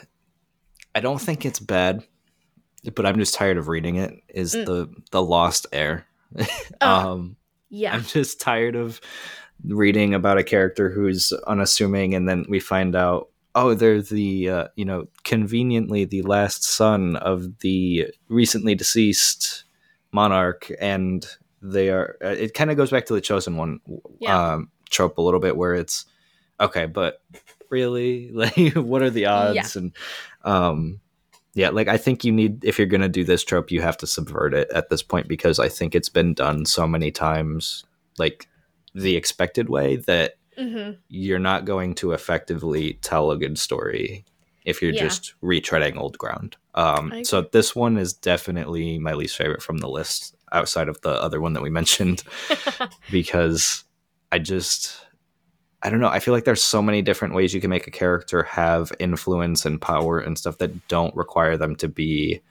I don't think it's bad, but I'm just tired of reading it. Is mm. the the Lost Heir? oh, um, yeah, I'm just tired of reading about a character who's unassuming, and then we find out, oh, they're the uh, you know, conveniently the last son of the recently deceased monarch, and they are. It kind of goes back to the Chosen One yeah. um, trope a little bit, where it's okay, but. Really, like, what are the odds? Yeah. And um yeah, like, I think you need, if you're gonna do this trope, you have to subvert it at this point, because I think it's been done so many times, like the expected way, that mm-hmm. you're not going to effectively tell a good story if you're yeah. just retreading old ground. Um so this one is definitely my least favorite from the list, outside of the other one that we mentioned, because I just I don't know. I feel like there's so many different ways you can make a character have influence and power and stuff that don't require them to be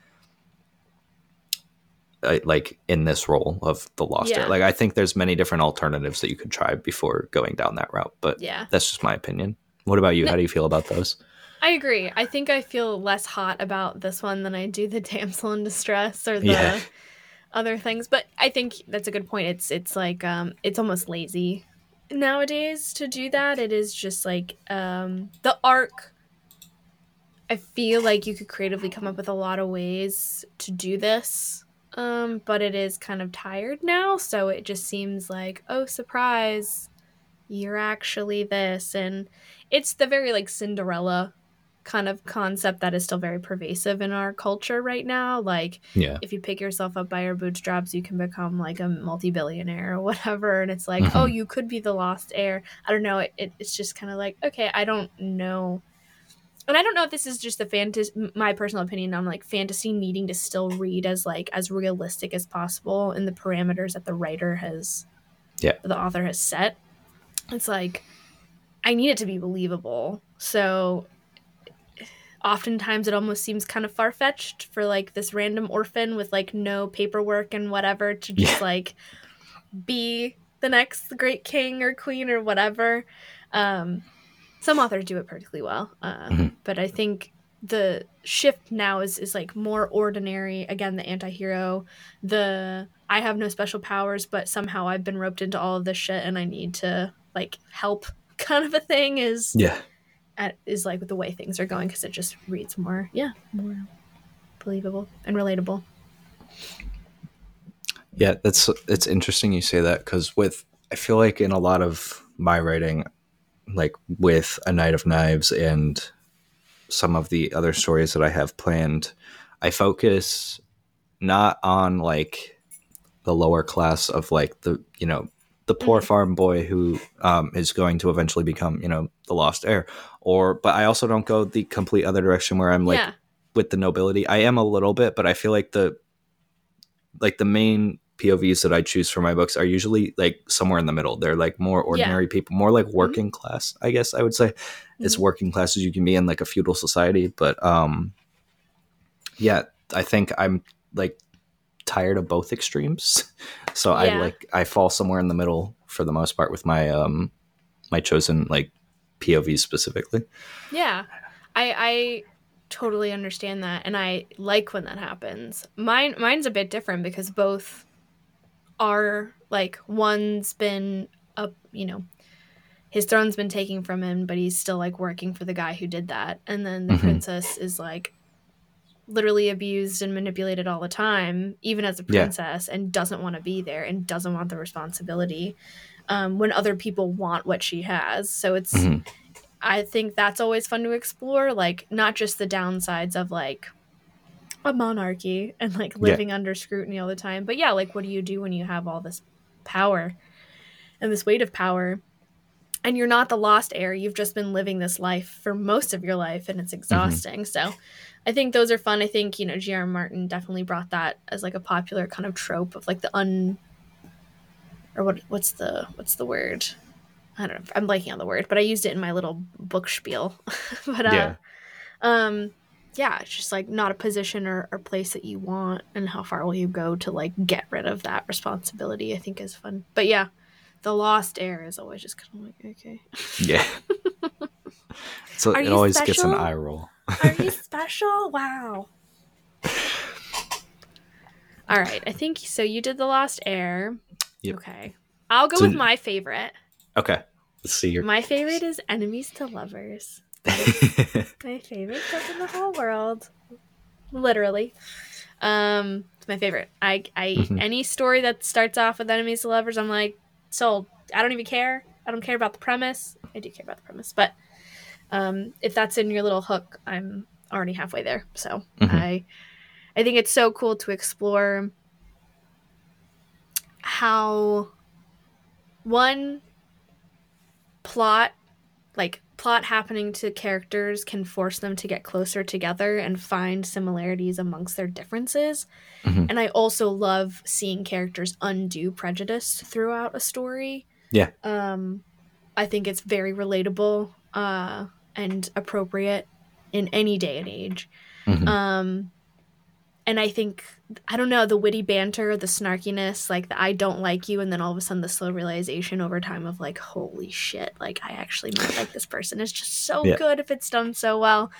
uh, like in this role of the Lost Yeah. Heir. Like I think there's many different alternatives that you could try before going down that route. But Yeah. that's just my opinion. What about you? No, How do you feel about those? I agree. I think I feel less hot about this one than I do the damsel in distress or the Yeah. other things. But I think that's a good point. It's it's like um it's almost lazy nowadays to do that. It is just like um the arc. I feel like you could creatively come up with a lot of ways to do this. Um, but it is kind of tired now, so it just seems like, oh, surprise, you're actually this. And it's the very like Cinderella kind of concept that is still very pervasive in our culture right now. Like, Yeah. if you pick yourself up by your bootstraps, you can become like a multi-billionaire or whatever. And it's like, Mhm. oh, you could be the lost heir. I don't know. It, it, it's just kind of like, okay, I don't know. And I don't know if this is just the fantasy, my personal opinion on like fantasy needing to still read as like as realistic as possible in the parameters that the writer has, Yeah. the author has set. It's like, I need it to be believable. So oftentimes it almost seems kind of far-fetched for like this random orphan with like no paperwork and whatever to just Yeah. like be the next great king or queen or whatever. Um, some authors do it perfectly well. Uh, Mhm. But I think the shift now is, is like more ordinary. Again, the anti-hero, the I have no special powers, but somehow I've been roped into all of this shit and I need to like help kind of a thing is Yeah. at, is like the way things are going because it just reads more, yeah, more believable and relatable. Yeah, that's it's interesting you say that because with I feel like in a lot of my writing, like with A Knight of Knives and some of the other stories that I have planned, I focus not on like the lower class of like the you know the poor Mhm. farm boy who um, is going to eventually become you know the lost heir, or but I also don't go the complete other direction where I'm like Yeah. with the nobility. I am a little bit, but I feel like the like the main P O Vs that I choose for my books are usually like somewhere in the middle. They're like more ordinary Yeah. people, more like working class, I guess I would say. As Mhm. working class as you can be in like a feudal society. But um yeah, I think I'm like tired of both extremes. So I Yeah. like I fall somewhere in the middle for the most part with my um my chosen like P O Vs specifically. Yeah. I I totally understand that and I like when that happens. Mine mine's a bit different because both are like one's been up, you know, his throne's been taken from him, but he's still like working for the guy who did that. And then the Mm-hmm. princess is like literally abused and manipulated all the time, even as a princess, yeah. and doesn't want to be there and doesn't want the responsibility um, when other people want what she has. So it's, mm-hmm. I think that's always fun to explore, like not just the downsides of like a monarchy and like living yeah. under scrutiny all the time, but yeah, like what do you do when you have all this power and this weight of power? And you're not the lost heir. You've just been living this life for most of your life and it's exhausting. Mm-hmm. So I think those are fun. I think, you know, G R Martin definitely brought that as like a popular kind of trope of like the un or what what's the what's the word? I don't know. I'm blanking on the word, but I used it in my little book spiel. but uh yeah. um yeah, it's just like not a position or, or place that you want and how far will you go to like get rid of that responsibility, I think is fun. But yeah. The lost heir is always just kind of like, okay. Yeah. So it always special? Gets an eye roll. Are you special? Wow. All right. I think so. You did the lost heir. Yep. Okay. I'll go so, with my favorite. Okay. Let's see your. My favorite is Enemies to Lovers. That is my favorite book in the whole world. Literally. Um, it's my favorite. I, I mm-hmm. Any story that starts off with Enemies to Lovers, I'm like, sold. I don't even care. I don't care about the premise. I do care about the premise, but um, if that's in your little hook, I'm already halfway there. So mm-hmm. I, I think it's so cool to explore how one plot, like plot happening to characters, can force them to get closer together and find similarities amongst their differences. Mm-hmm. And I also love seeing characters undo prejudice throughout a story. Yeah. Um, I think it's very relatable uh, and appropriate in any day and age. Mm-hmm. Um, and I think, I don't know, the witty banter, the snarkiness, like the I don't like you, and then all of a sudden the slow realization over time of like, holy shit, like I actually might like this person is just so yeah. good if it's done so well.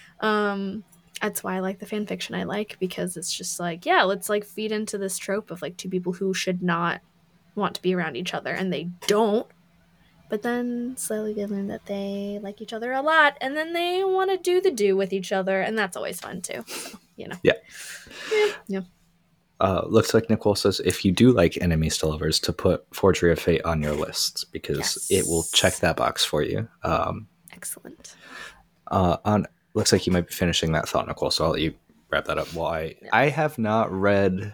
Um, that's why I like the fan fiction I like, because it's just like, yeah, let's like feed into this trope of like two people who should not want to be around each other and they don't, but then slowly they learn that they like each other a lot, and then they want to do the do with each other, and that's always fun too. So, you know. Yeah. Yeah. yeah. Uh, looks like Nicole says if you do like enemies to lovers, to put Forgery of Fate on your list, because yes. it will check that box for you. Um, Excellent. Uh, on looks like you might be finishing that thought, Nicole, so I'll let you wrap that up. Well, I, yeah. I have not read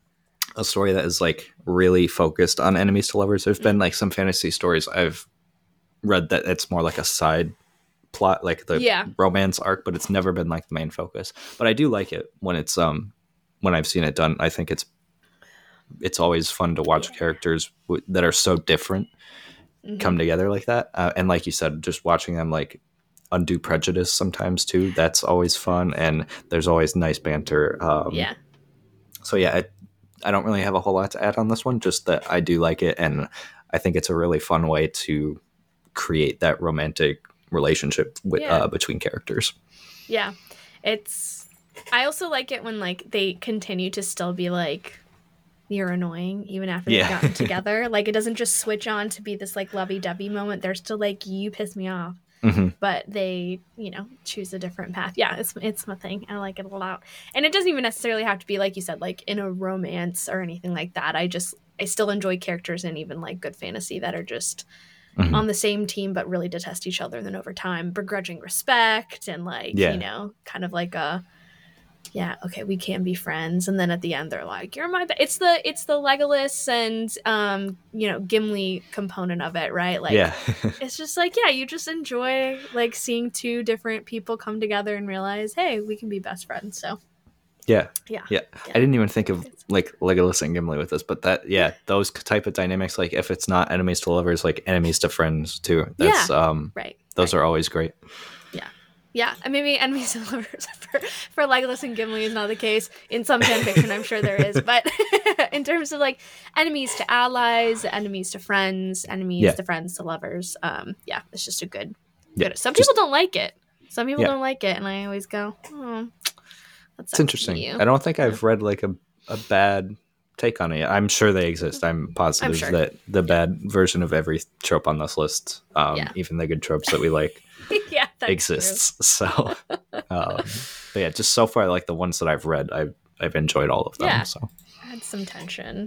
a story that is like really focused on enemies to lovers. There's mm-hmm. been like some fantasy stories I've read that it's more like a side plot, like the yeah. romance arc, but it's never been like the main focus. But I do like it when it's um when I've seen it done. I think it's it's always fun to watch yeah. characters w- that are so different mm-hmm. come together like that. Uh, and like you said, just watching them like undo prejudice sometimes too. That's always fun, and there's always nice banter. Um, yeah. So yeah, I, I don't really have a whole lot to add on this one. Just that I do like it, and I think it's a really fun way to create that romantic relationship with, yeah. uh, between characters. Yeah, it's. I also like it when like they continue to still be like, you're annoying even after they've yeah. gotten together. Like it doesn't just switch on to be this like lovey-dovey moment. They're still like, you piss me off. Mm-hmm. But they, you know, choose a different path. Yeah, it's it's my thing. I like it a lot. And it doesn't even necessarily have to be, like you said, like in a romance or anything like that. I just, I still enjoy characters in even like good fantasy that are just mm-hmm. on the same team but really detest each other. And then over time, begrudging respect and like, yeah. you know, kind of like a, yeah, okay, we can be friends, and then at the end they're like, "You're my." Be-. It's the it's the Legolas and um you know Gimli component of it, right? Like, yeah. it's just like, yeah, you just enjoy like seeing two different people come together and realize, hey, we can be best friends. So, yeah, yeah, yeah. yeah. I didn't even think of like Legolas and Gimli with this, but that yeah, those type of dynamics, like if it's not enemies to lovers, like enemies to friends too. That's yeah. um right. Those right. are always great. Yeah. Yeah, and maybe enemies and lovers for, for Legolas and Gimli is not the case. In some fan fiction, I'm sure there is. But in terms of like enemies to allies, enemies to friends, enemies yeah. to friends to lovers, um, yeah, it's just a good. Yeah, good. Some just, people don't like it. Some people yeah. don't like it, and I always go, oh, that's it's interesting. I don't think I've yeah. read like a, a bad take on it. I'm sure they exist. I'm positive I'm sure. that the bad version of every trope on this list, um, yeah. even the good tropes that we like, yeah, exists. True. So, um, but yeah, just so far, like the ones that I've read, I've I've enjoyed all of them. Yeah, so add some tension.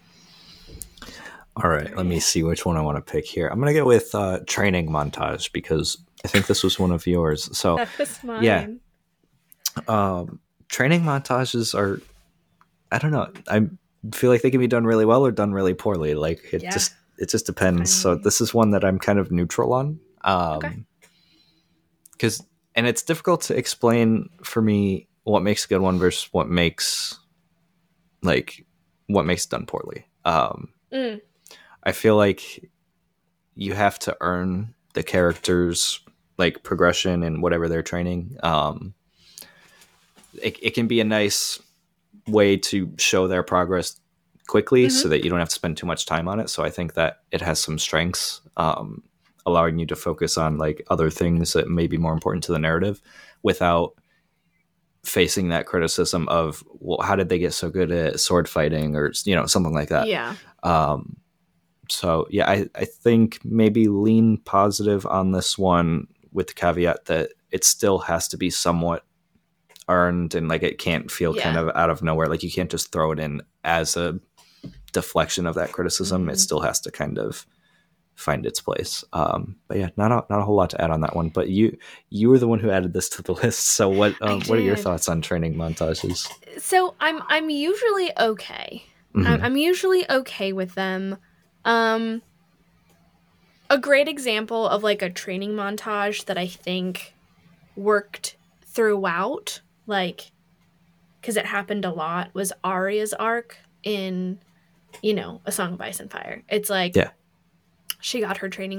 All right, let me see which one I want to pick here. I'm gonna go with uh, training montage because I think this was one of yours. So that was mine. Yeah, um, training montages are. I don't know. I feel like they can be done really well or done really poorly. Like it yeah. just it just depends. So this is one that I'm kind of neutral on. Um, okay. Because and it's difficult to explain for me what makes a good one versus what makes like what makes it done poorly. Um, mm. I feel like you have to earn the characters' like progression and whatever they're training. Um, it it can be a nice way to show their progress quickly mm-hmm. so that you don't have to spend too much time on it. So I think that it has some strengths. Um, allowing you to focus on like other things that may be more important to the narrative without facing that criticism of, well, how did they get so good at sword fighting or, you know, something like that. Yeah. Um, so yeah, I, I think maybe lean positive on this one with the caveat that it still has to be somewhat earned and like, it can't feel yeah. kind of out of nowhere. Like you can't just throw it in as a deflection of that criticism. Mm-hmm. It still has to kind of find its place. Um, but yeah, not a, not a whole lot to add on that one. But you you were the one who added this to the list. So what um, what are your thoughts on training montages? So I'm I'm usually okay. Mm-hmm. I'm, I'm usually okay with them. Um, a great example of like a training montage that I think worked throughout, like because it happened a lot, was Arya's arc in, you know, A Song of Ice and Fire. It's like yeah. she got her training with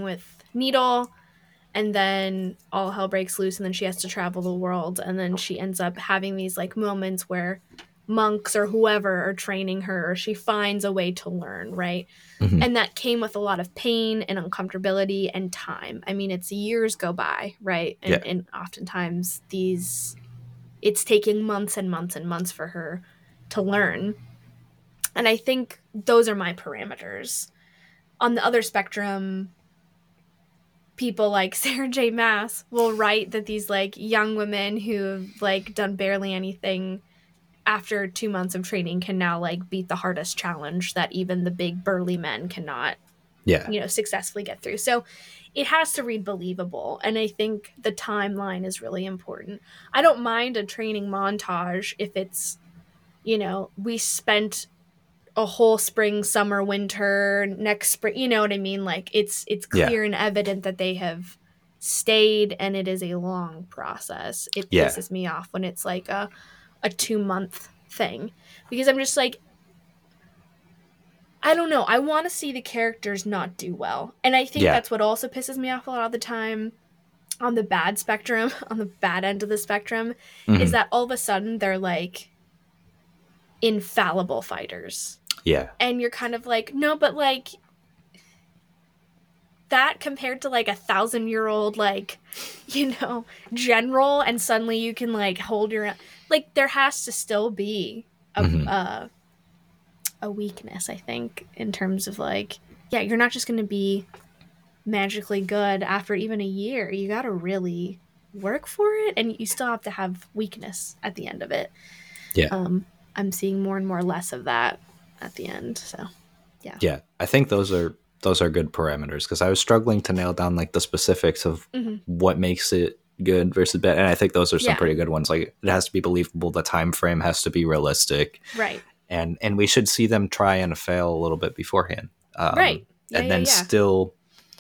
needle, and then all hell breaks loose, and then she has to travel the world, and then she ends up having these like moments where monks or whoever are training her, or she finds a way to learn, right? Mm-hmm. And that came with a lot of pain and uncomfortability and time. I mean, it's years go by, right? And, yeah. and oftentimes these, it's taking months and months and months for her to learn. And I think those are my parameters. On the other spectrum, people like Sarah J. Maas will write that these like young women who've like done barely anything after two months of training can now like beat the hardest challenge that even the big burly men cannot, yeah, you know, successfully get through. So it has to read believable. And I think the timeline is really important. I don't mind a training montage if it's, you know, we spent a whole spring, summer, winter, next spring, you know what I mean? Like it's, it's clear yeah. and evident that they have stayed, and it is a long process. It yeah. pisses me off when it's like a, a two month thing, because I'm just like, I don't know. I want to see the characters not do well. And I think yeah. that's what also pisses me off a lot of the time on the bad spectrum, on the bad end of the spectrum, mm-hmm. is that all of a sudden they're like infallible fighters. Yeah. And you're kind of like, no, but like that compared to like a thousand year old, like, you know, general, and suddenly you can like hold your, like there has to still be a, mm-hmm. uh, a weakness, I think, in terms of like, yeah, you're not just going to be magically good after even a year. You got to really work for it, and you still have to have weakness at the end of it. Yeah. Um, I'm seeing more and more less of that at the end. So, yeah. Yeah. I think those are, those are good parameters, because I was struggling to nail down like the specifics of mm-hmm. what makes it good versus bad. And I think those are some yeah. pretty good ones. Like it has to be believable. The time frame has to be realistic. Right. And and we should see them try and fail a little bit beforehand. Um, right. Yeah, and yeah, then yeah. still,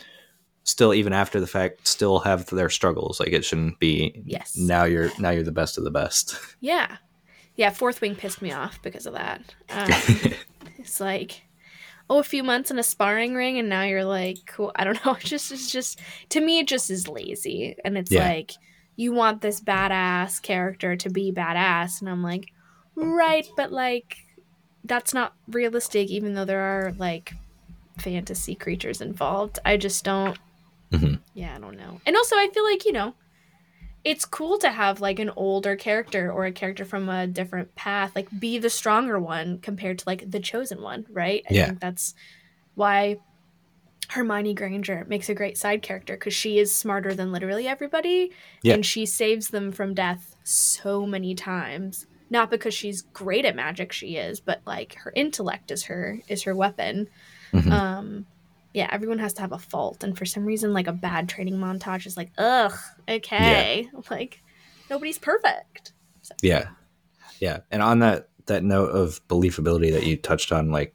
still even after the fact, still have their struggles. Like it shouldn't be, yes. now you're now you're the best of the best. Yeah. Yeah, Fourth Wing pissed me off because of that. Um, it's like, oh, a few months in a sparring ring, and now you're like, cool. I don't know. It's just, it's just, to me, it just is lazy. And it's yeah. like, you want this badass character to be badass. And I'm like, right, but like, that's not realistic, even though there are like fantasy creatures involved. I just don't, mm-hmm. yeah, I don't know. And also I feel like, you know, it's cool to have like an older character or a character from a different path, like be the stronger one compared to like the chosen one, right? I yeah. think that's why Hermione Granger makes a great side character, because she is smarter than literally everybody, yeah. and she saves them from death so many times. Not because she's great at magic, she is, but like her intellect is her is her weapon. Mm-hmm. Um, yeah, everyone has to have a fault, and for some reason, like a bad training montage is like, ugh, okay, yeah. like nobody's perfect. So. Yeah, yeah, and on that that note of believability that you touched on, like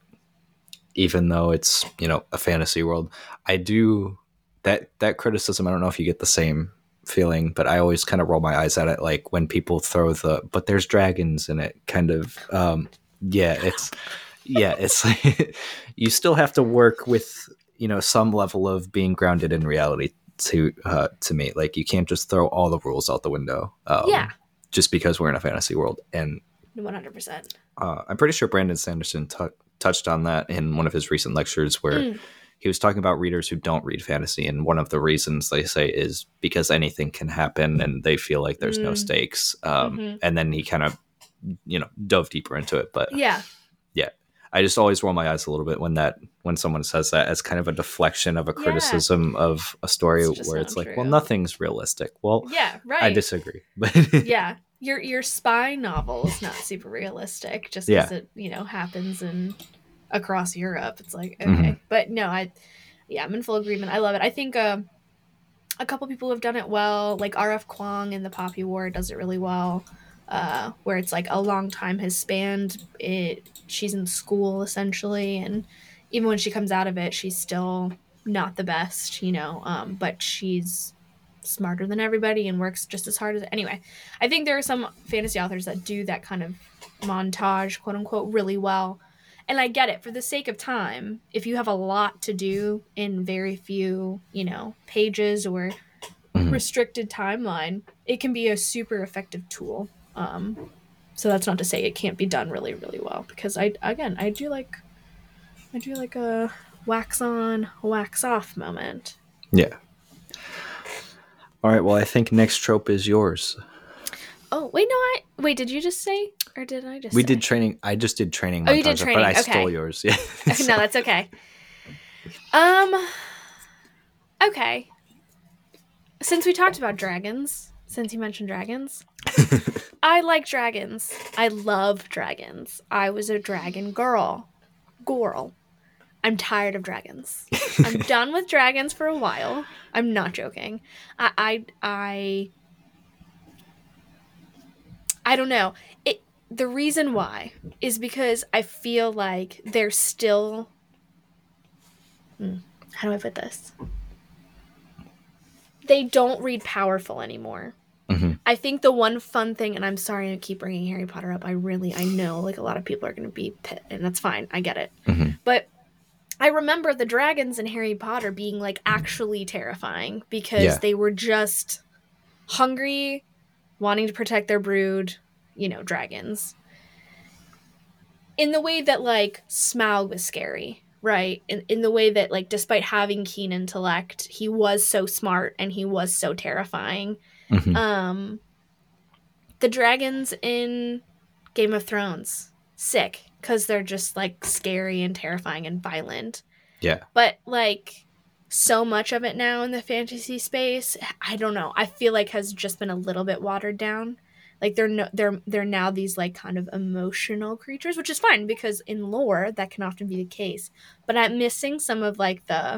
even though it's, you know, a fantasy world, I do that that criticism. I don't know if you get the same feeling, but I always kind of roll my eyes at it, like when people throw the but there's dragons in it kind of um yeah it's yeah it's like you still have to work with, you know, some level of being grounded in reality to uh to me. Like you can't just throw all the rules out the window um, yeah just because we're in a fantasy world. And one hundred percent uh I'm pretty sure Brandon Sanderson t- touched on that in one of his recent lectures, where mm. he was talking about readers who don't read fantasy, and one of the reasons they say is because anything can happen and they feel like there's mm. no stakes. Um, mm-hmm. And then he kind of, you know, dove deeper into it. But yeah, yeah, I just always roll my eyes a little bit when that when someone says that as kind of a deflection of a criticism yeah. of a story, it's where it's like, true. Well, nothing's realistic. Well, yeah, right. I disagree. But yeah, your your spy novel is not super realistic just because yeah. it, you know, happens in across Europe. It's like, okay. Mm-hmm. But no, I yeah, I'm in full agreement. I love it. I think uh, a couple people have done it well, like R F Kuang in the Poppy War does it really well, uh, where it's like a long time has spanned it. She's in school essentially, and even when she comes out of it, she's still not the best, you know, um, but she's smarter than everybody and works just as hard as anyway. I think there are some fantasy authors that do that kind of montage, quote unquote, really well. And I get it, for the sake of time, if you have a lot to do in very few, you know, pages or mm-hmm. restricted timeline, it can be a super effective tool. Um, so that's not to say it can't be done really, really well, because I, again, I do like, I do like a wax on, wax off moment. Yeah. All right. Well, I think next trope is yours. Oh, wait, no, I, wait, did you just say, or did I just We say? did training. I just did training. Oh, you did training. But I okay. stole yours. Yeah. So. No, that's okay. Um, okay. Since we talked about dragons, since you mentioned dragons, I like dragons. I love dragons. I was a dragon girl. Girl. I'm tired of dragons. I'm done with dragons for a while. I'm not joking. I, I, I, I don't know. It. The reason why is because I feel like they're still. Hmm, how do I put this? They don't read powerful anymore. Mm-hmm. I think the one fun thing, and I'm sorry to keep bringing Harry Potter up. I really, I know, like a lot of people are going to be pissed, and that's fine. I get it. Mm-hmm. But I remember the dragons in Harry Potter being like actually terrifying because yeah. they were just hungry, wanting to protect their brood, you know, dragons. In the way that like Smaug was scary, right? In in the way that like despite having keen intellect, he was so smart and he was so terrifying. Mm-hmm. Um, the dragons in Game of Thrones, sick, because they're just like scary and terrifying and violent. Yeah. But like so much of it now in the fantasy space, I don't know. I feel like has just been a little bit watered down. Like they're no, they're they're now these like kind of emotional creatures, which is fine because in lore that can often be the case. But I'm missing some of like the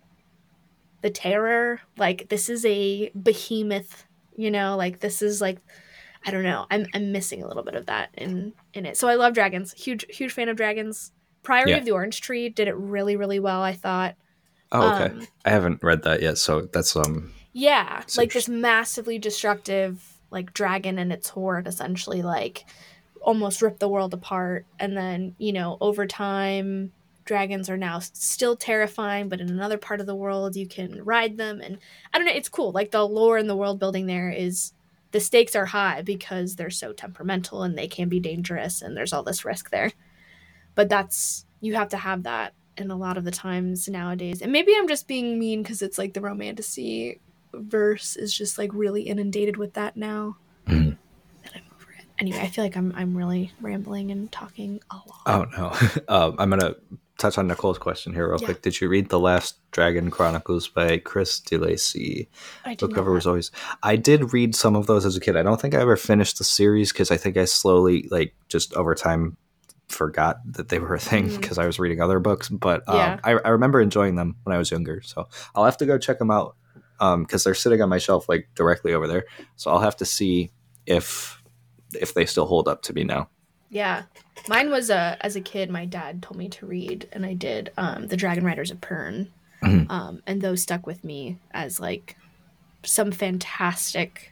the terror. Like this is a behemoth, you know. Like this is like I don't know. I'm I'm missing a little bit of that in in it. So I love dragons. Huge huge fan of dragons. Priory yeah. of the Orange Tree did it really really well, I thought. Oh, okay. Um, I haven't read that yet, so that's um. Yeah, like this massively destructive like dragon and its horde essentially like almost ripped the world apart, and then you know over time dragons are now still terrifying, but in another part of the world you can ride them, and I don't know. It's cool. Like the lore and the world building there is. The stakes are high because they're so temperamental and they can be dangerous and there's all this risk there. But that's, you have to have that in a lot of the times nowadays. And maybe I'm just being mean because it's like the romantasy verse is just like really inundated with that now. Mm-hmm. And I'm over it. Anyway, I feel like I'm I'm really rambling and talking a lot. Oh, no. um, I'm going to touch on Nicole's question here real yeah. quick. Did you read The Last Dragon Chronicles by Chris DeLacy? I did Book cover not. was always. I did read some of those as a kid. I don't think I ever finished the series because I think I slowly, like, just over time forgot that they were a thing because mm. I was reading other books. But um, yeah. I, I remember enjoying them when I was younger. So I'll have to go check them out because um, they're sitting on my shelf, like, directly over there. So I'll have to see if if they still hold up to me now. Yeah. Mine was, uh, as a kid, my dad told me to read, and I did, um, The Dragon Riders of Pern. Mm-hmm. Um, and those stuck with me as, like, some fantastic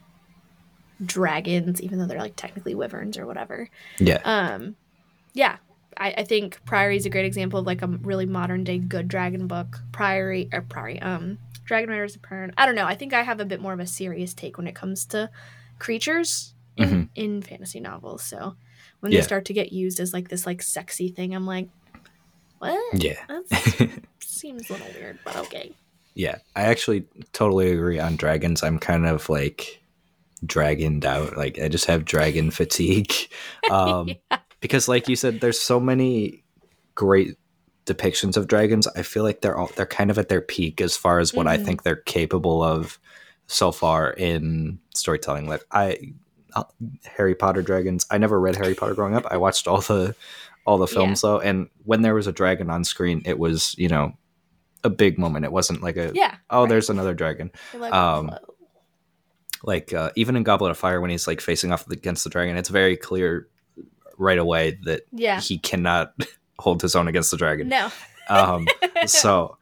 dragons, even though they're, like, technically wyverns or whatever. Yeah. Um, yeah. I, I think Priory is a great example of, like, a really modern-day good dragon book. Priory, or Priory, um, Dragon Riders of Pern. I don't know. I think I have a bit more of a serious take when it comes to creatures in, mm-hmm. in fantasy novels, so... When yeah. they start to get used as like this like sexy thing, I'm like, what? Yeah. That seems a little weird, but okay. Yeah. I actually totally agree on dragons. I'm kind of like dragoned out. Like I just have dragon fatigue. Um, yeah. Because like you said, there's so many great depictions of dragons. I feel like they're all, they're kind of at their peak as far as what mm-hmm. I think they're capable of so far in storytelling. Like I, Harry Potter dragons. I never read Harry Potter growing up. I watched all the all the films yeah. though, and when there was a dragon on screen, it was, you know, a big moment. It wasn't like a yeah, oh, right. there's another dragon. Like, um, like uh, even in Goblet of Fire, when he's like facing off against the dragon, it's very clear right away that yeah. he cannot hold his own against the dragon. No. um, so,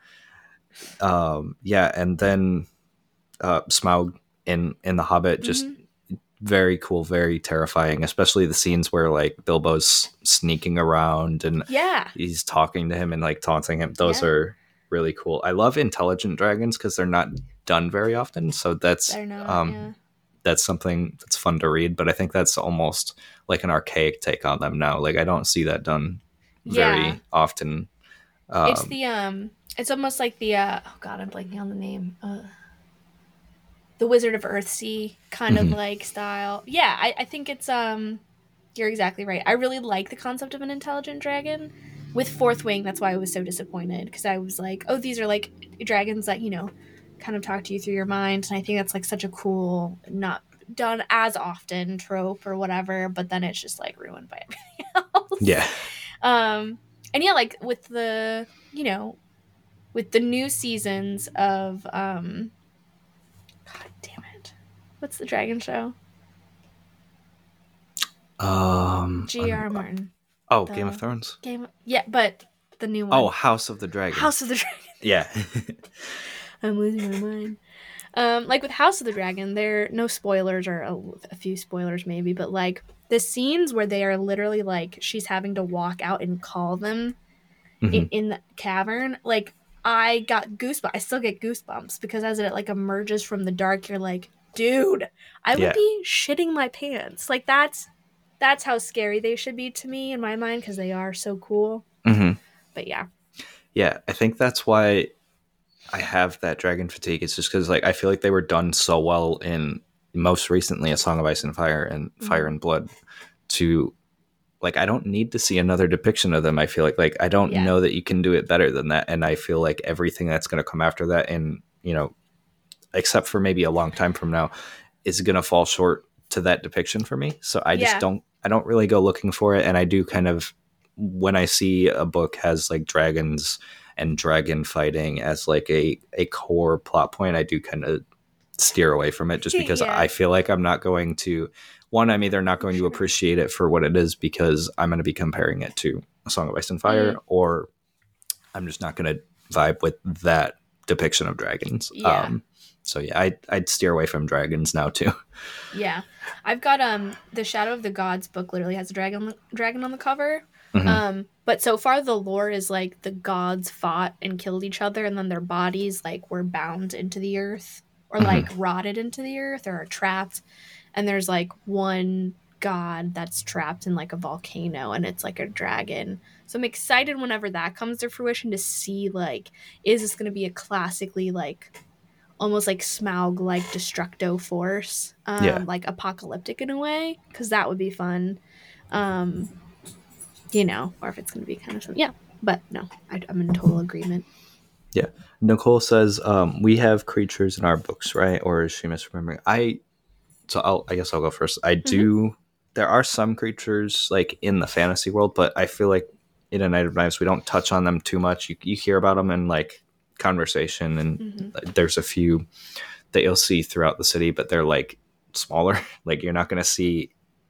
um, yeah, and then uh, Smaug in in The Hobbit just. Mm-hmm. very cool, very terrifying, especially the scenes where like Bilbo's sneaking around and yeah, he's talking to him and like taunting him. Those yeah. are really cool. I love intelligent dragons because they're not done very often. So that's They're not, um, yeah. that's something that's fun to read. But I think that's almost like an archaic take on them now. Like I don't see that done very Yeah. often. Um, it's the um, it's almost like the uh, oh god, I'm blanking on the name. Uh, the Wizard of Earthsea kind mm-hmm. of like style. Yeah, I, I think it's um, you're exactly right. I really like the concept of an intelligent dragon. With Fourth Wing, that's why I was so disappointed, because I was like, oh, these are like dragons that, you know, kind of talk to you through your mind, and I think that's like such a cool, not done as often trope or whatever, but then it's just like ruined by everything else. Yeah. Um, and yeah, like with the, you know, with the new seasons of, um, God damn it, what's the dragon show? Um, G R Martin. Oh, the Game of Thrones? Game, yeah, but the new one. Oh, House of the Dragon. House of the Dragon. Yeah. I'm losing my mind. Um, like with House of the Dragon, there no spoilers or a, a few spoilers maybe, but like the scenes where they are literally like she's having to walk out and call them mm-hmm. in, in the cavern, like I got goosebumps. I still get goosebumps because as it like emerges from the dark, you're like, dude, I would yeah. be shitting my pants. Like that's that's how scary they should be to me in my mind because they are so cool. Mm-hmm. But yeah. Yeah, I think that's why I have that dragon fatigue. It's just because like I feel like they were done so well in most recently A Song of Ice and Fire and mm-hmm. Fire and Blood to like I don't need to see another depiction of them. I feel like like I don't yeah. know that you can do it better than that. And I feel like everything that's going to come after that, and you know, except for maybe a long time from now, is going to fall short to that depiction for me. So I just yeah. don't I don't really go looking for it. And I do kind of, when I see a book has like dragons and dragon fighting as like a, a core plot point, I do kind of steer away from it just because yeah. I feel like I'm not going to, one, I'm either not going to appreciate it for what it is because I'm going to be comparing it to A Song of Ice and Fire, mm. or I'm just not going to vibe with that depiction of dragons. Yeah. Um, so yeah, I, I'd steer away from dragons now too. Yeah. I've got um the Shadow of the Gods book literally has a dragon on the, dragon on the cover. Mm-hmm. Um, but so far the lore is like the gods fought and killed each other and then their bodies like were bound into the earth or mm-hmm. like rotted into the earth or are trapped. And there's like one god that's trapped in like a volcano and it's like a dragon. So I'm excited whenever that comes to fruition to see like, is this going to be a classically like almost like Smaug like destructo force, um, yeah. like apocalyptic in a way, because that would be fun. Um, you know, or if it's going to be kind of something. Yeah, but no, I, I'm in total agreement. Yeah. Nicole says, um, we have creatures in our books, right? Or is she misremembering? I, so I'll, I guess I'll go first. I do, mm-hmm. there are some creatures like in the fantasy world, but I feel like in A Night of Knives, we don't touch on them too much. You, you hear about them in like conversation and mm-hmm. there's a few that you'll see throughout the city, but they're like smaller. Like you're not going to see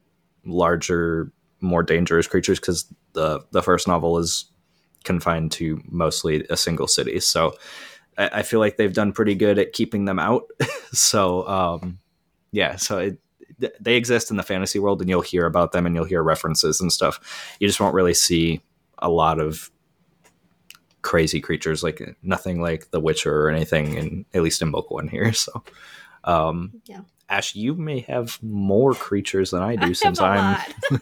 larger, more dangerous creatures because the the first novel is confined to mostly a single city. So I, I feel like they've done pretty good at keeping them out. so um, yeah, so it, they exist in the fantasy world and you'll hear about them and you'll hear references and stuff. You just won't really see a lot of crazy creatures, like nothing like The Witcher or anything, in at least in book one here. So um, yeah. Ash, you may have more creatures than I do I since I'm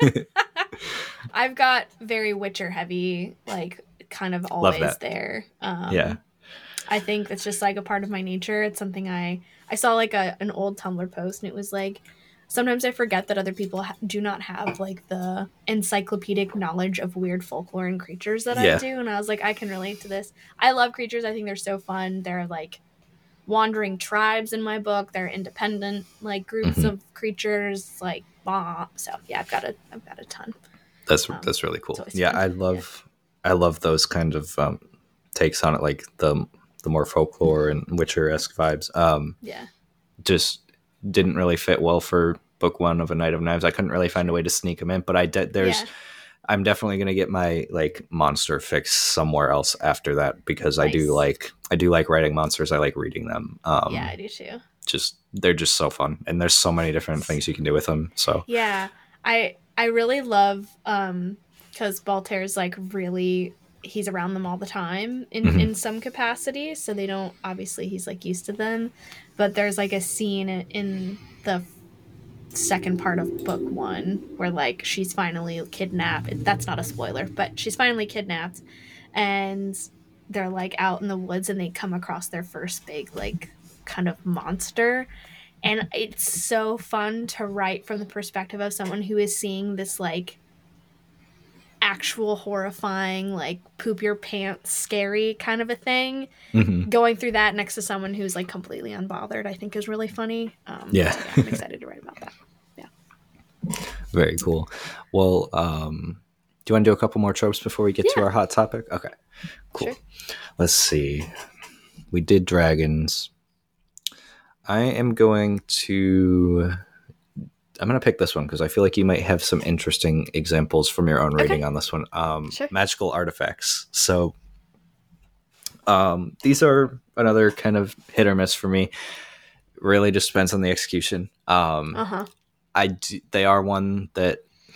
I've got very Witcher heavy, like kind of always there. Um, yeah. I think that's just like a part of my nature. It's something I, I saw like a, an old Tumblr post and it was like, sometimes I forget that other people ha- do not have like the encyclopedic knowledge of weird folklore and creatures that yeah. I do. And I was like, I can relate to this. I love creatures. I think they're so fun. They're like wandering tribes in my book. They're independent, like groups mm-hmm. of creatures, like bah. So yeah, I've got a, I've got a ton. That's um, that's really cool. Yeah, fun. I love, yeah. I love those kind of um, takes on it, like the the more folklore and Witcher-esque vibes. Um, yeah, just didn't really fit well for book one of A Night of Knives. I couldn't really find a way to sneak them in, but I did. There's, yeah. I'm definitely gonna get my like monster fix somewhere else after that because nice. I do like I do like writing monsters. I like reading them. Um, yeah, I do too. just they're just so fun, and there's so many different things you can do with them. So yeah, I I really love um because Voltaire's like really he's around them all the time in mm-hmm. in some capacity, so they don't obviously he's like used to them, but there's like a scene in the second part of book one where like she's finally kidnapped. That's not a spoiler, but she's finally kidnapped, and they're like out in the woods and they come across their first big like kind of monster, and it's so fun to write from the perspective of someone who is seeing this like actual horrifying like poop your pants scary kind of a thing. Mm-hmm. Going through that next to someone who's like completely unbothered I think is really funny. um yeah. So yeah, I'm excited to write about that. Very cool. Well, um, do you want to do a couple more tropes before we get yeah. to our hot topic? Okay, cool. Sure. Let's see. We did dragons. I am going to... I'm going to pick this one because I feel like you might have some interesting examples from your own reading okay. on this one. Um, sure. Magical artifacts. So um, these are another kind of hit or miss for me. Really just depends on the execution. Um, uh-huh. I do, they are one that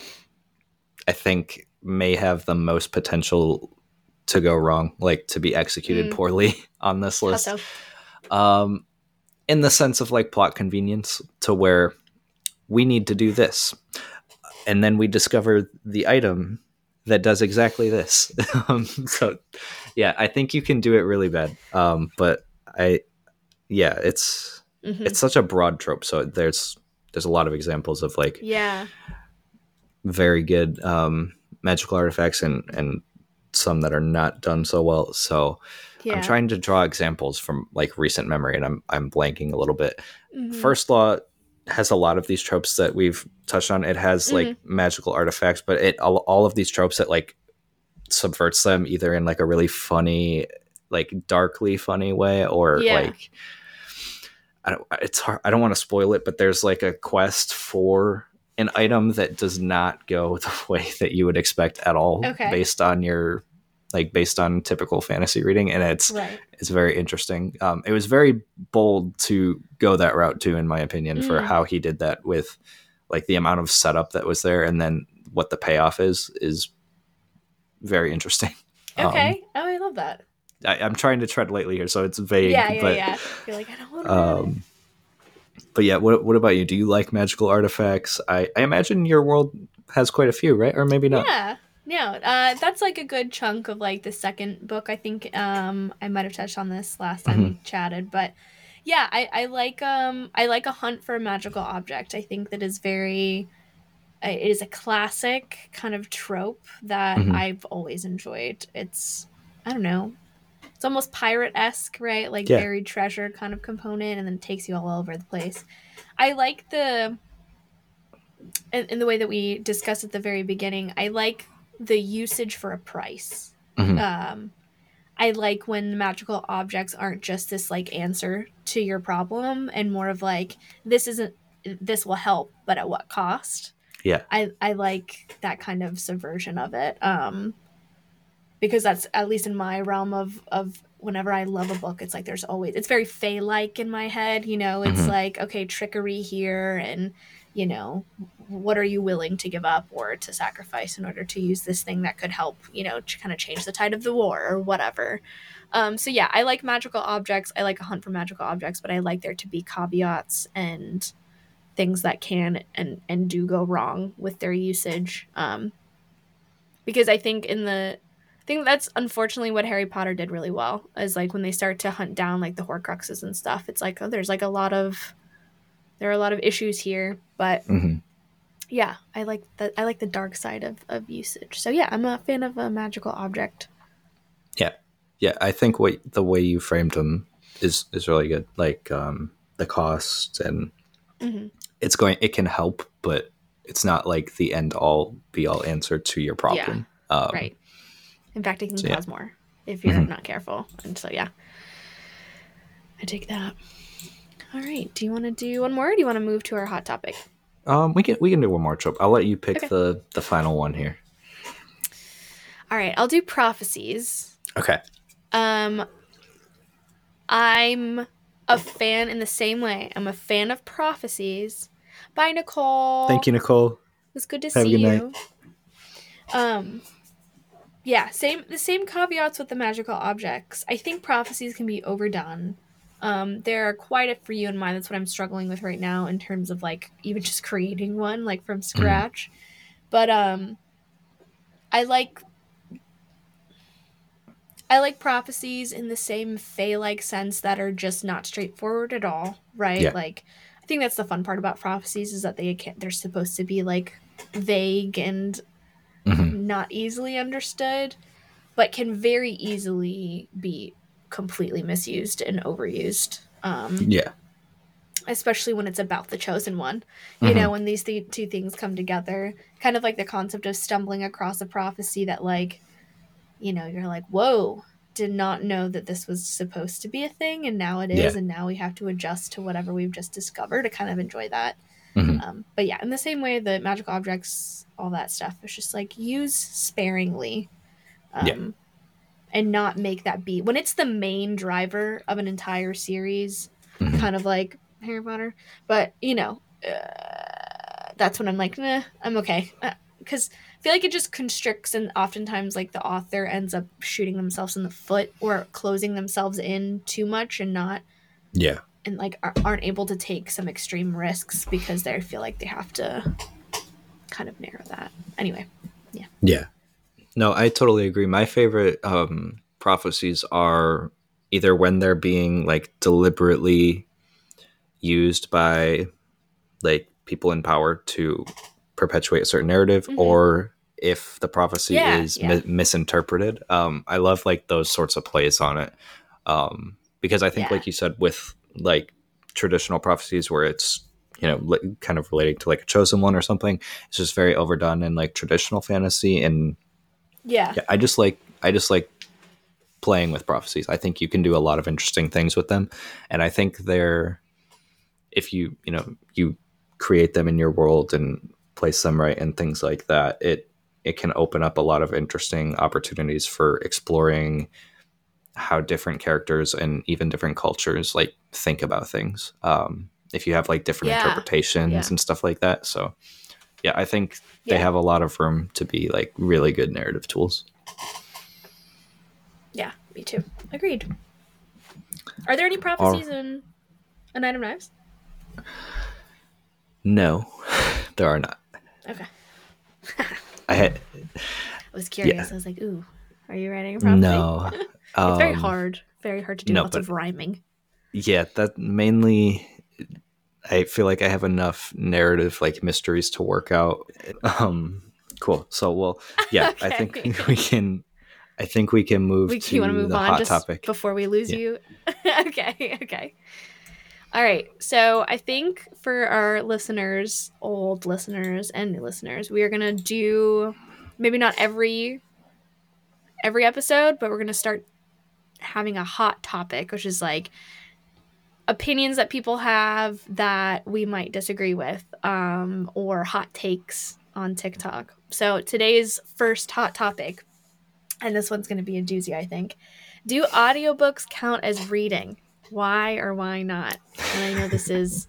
I think may have the most potential to go wrong, like to be executed mm. poorly on this list. So? Um, in the sense of like plot convenience, to where we need to do this, and then we discover the item that does exactly this. um, so, yeah, I think you can do it really bad. Um, but I, yeah, it's mm-hmm. it's such a broad trope. So there's. There's a lot of examples of like yeah very good um, magical artifacts and, and some that are not done so well. So yeah. I'm trying to draw examples from like recent memory, and I'm I'm blanking a little bit. Mm-hmm. First Law has a lot of these tropes that we've touched on. It has like mm-hmm. magical artifacts, but it all, all of these tropes that like subverts them either in like a really funny, like darkly funny way, or yeah. like. I don't, it's hard. I don't want to spoil it, but there's like a quest for an item that does not go the way that you would expect at all, okay. based on your, like based on typical fantasy reading. And it's, right. it's very interesting. Um, it was very bold to go that route too, in my opinion, mm. for how he did that with like the amount of setup that was there. And then what the payoff is, is very interesting. Okay. Um, oh, I love that. I, I'm trying to tread lightly here, so it's vague. Yeah, yeah, but, yeah. You're like, I don't want to. Um, but yeah, what what about you? Do you like magical artifacts? I, I imagine your world has quite a few, right? Or maybe not. Yeah, no, uh, that's like a good chunk of like the second book. I think um, I might have touched on this last time mm-hmm. we chatted, but yeah, I, I like um I like a hunt for a magical object. I think that is very. It is a classic kind of trope that mm-hmm. I've always enjoyed. It's I don't know. It's almost pirate-esque, right? Like yeah. buried treasure kind of component, and then it takes you all over the place. I like the, in, in the way that we discussed at the very beginning, I like the usage for a price. Mm-hmm. Um, I like when magical objects aren't just this like answer to your problem, and more of like, this isn't, this will help, but at what cost? Yeah. I, I like that kind of subversion of it. Um, because that's at least in my realm of, of whenever I love a book, it's like there's always, it's very Fae-like in my head, you know, it's mm-hmm. like, okay, trickery here, and, you know, what are you willing to give up or to sacrifice in order to use this thing that could help, you know, to kind of change the tide of the war or whatever. Um, so yeah, I like magical objects. I like a hunt for magical objects, but I like there to be caveats and things that can and, and do go wrong with their usage. Um, because I think in the, I think that's unfortunately what Harry Potter did really well, is like when they start to hunt down like the Horcruxes and stuff, it's like, oh, there's like a lot of, there are a lot of issues here, but mm-hmm. yeah, I like the, I like the dark side of, of usage. So yeah, I'm a fan of a magical object. Yeah. Yeah. I think what the way you framed them is, is really good. Like, um, the cost and mm-hmm. it's going, it can help, but it's not like the end all be all answer to your problem. Yeah. Um, right. In fact, it can so, cause yeah. more if you're mm-hmm. not careful. And so, yeah, I take that. All right. Do you want to do one more, or do you want to move to our hot topic? Um, we can we can do one more trope. I'll let you pick okay. the, the final one here. All right. I'll do prophecies. Okay. Um, I'm a fan in the same way. I'm a fan of prophecies. Bye, Nicole. Thank you, Nicole. It was good to Have see a good you. Night. Um, yeah, same the same caveats with the magical objects. I think prophecies can be overdone. Um, there are quite a few in mind. That's what I'm struggling with right now in terms of like even just creating one like from scratch. Mm. But um, I like I like prophecies in the same Fae-like sense that are just not straightforward at all, right? Yeah. Like, I think that's the fun part about prophecies is that they can't, they're supposed to be like vague and mm-hmm. not easily understood, but can very easily be completely misused and overused. Um, yeah. Especially when it's about the chosen one. You mm-hmm. know, when these th- two things come together, kind of like the concept of stumbling across a prophecy that like, you know, you're like, whoa, did not know that this was supposed to be a thing, and now it is, yeah. and now we have to adjust to whatever we've just discovered to kind of enjoy that. Mm-hmm. Um, but yeah, in the same way, the magical objects, all that stuff, it's just like use sparingly, um, yeah. and not make that be when it's the main driver of an entire series, mm-hmm. kind of like Harry Potter. But you know, uh, that's when I'm like, nah, I'm okay. Uh, because I feel like it just constricts, and oftentimes like the author ends up shooting themselves in the foot or closing themselves in too much and not yeah and like aren't able to take some extreme risks because they feel like they have to kind of narrow that. Anyway, yeah. Yeah. No, I totally agree. My favorite um, prophecies are either when they're being like deliberately used by like people in power to perpetuate a certain narrative, mm-hmm. or if the prophecy yeah, is yeah. Mi- misinterpreted. Um, I love like those sorts of plays on it. Um, because I think yeah. like you said, with like traditional prophecies where it's, you know, li- kind of relating to like a chosen one or something, it's just very overdone in like traditional fantasy. And yeah, yeah I just like, I just like playing with prophecies. I think you can do a lot of interesting things with them. And I think they're, if you, you know, you create them in your world and place them right and things like that, it it can open up a lot of interesting opportunities for exploring how different characters and even different cultures like think about things. Um, if you have like different yeah. interpretations yeah. and stuff like that. So yeah, I think yeah. they have a lot of room to be like really good narrative tools. Yeah, me too. Agreed. Are there any prophecies All... in A Night of Knives? No, there are not. Okay. I had. I was curious. Yeah. I was like, "Ooh, are you writing a prophecy?" No, it's um, very hard. Very hard to do. No, lots but, of rhyming. Yeah, that mainly. I feel like I have enough narrative like mysteries to work out. Um, cool. So, well, yeah, okay. I think we can. I think we can move we, to you move the on hot just topic before we lose yeah. you. okay. Okay. All right, so I think for our listeners, old listeners and new listeners, we are going to do maybe not every every episode, but we're going to start having a hot topic, which is like opinions that people have that we might disagree with, um, or hot takes on TikTok. So today's first hot topic, and this one's going to be a doozy, I think. Do audiobooks count as reading? Why or why not? And I know this is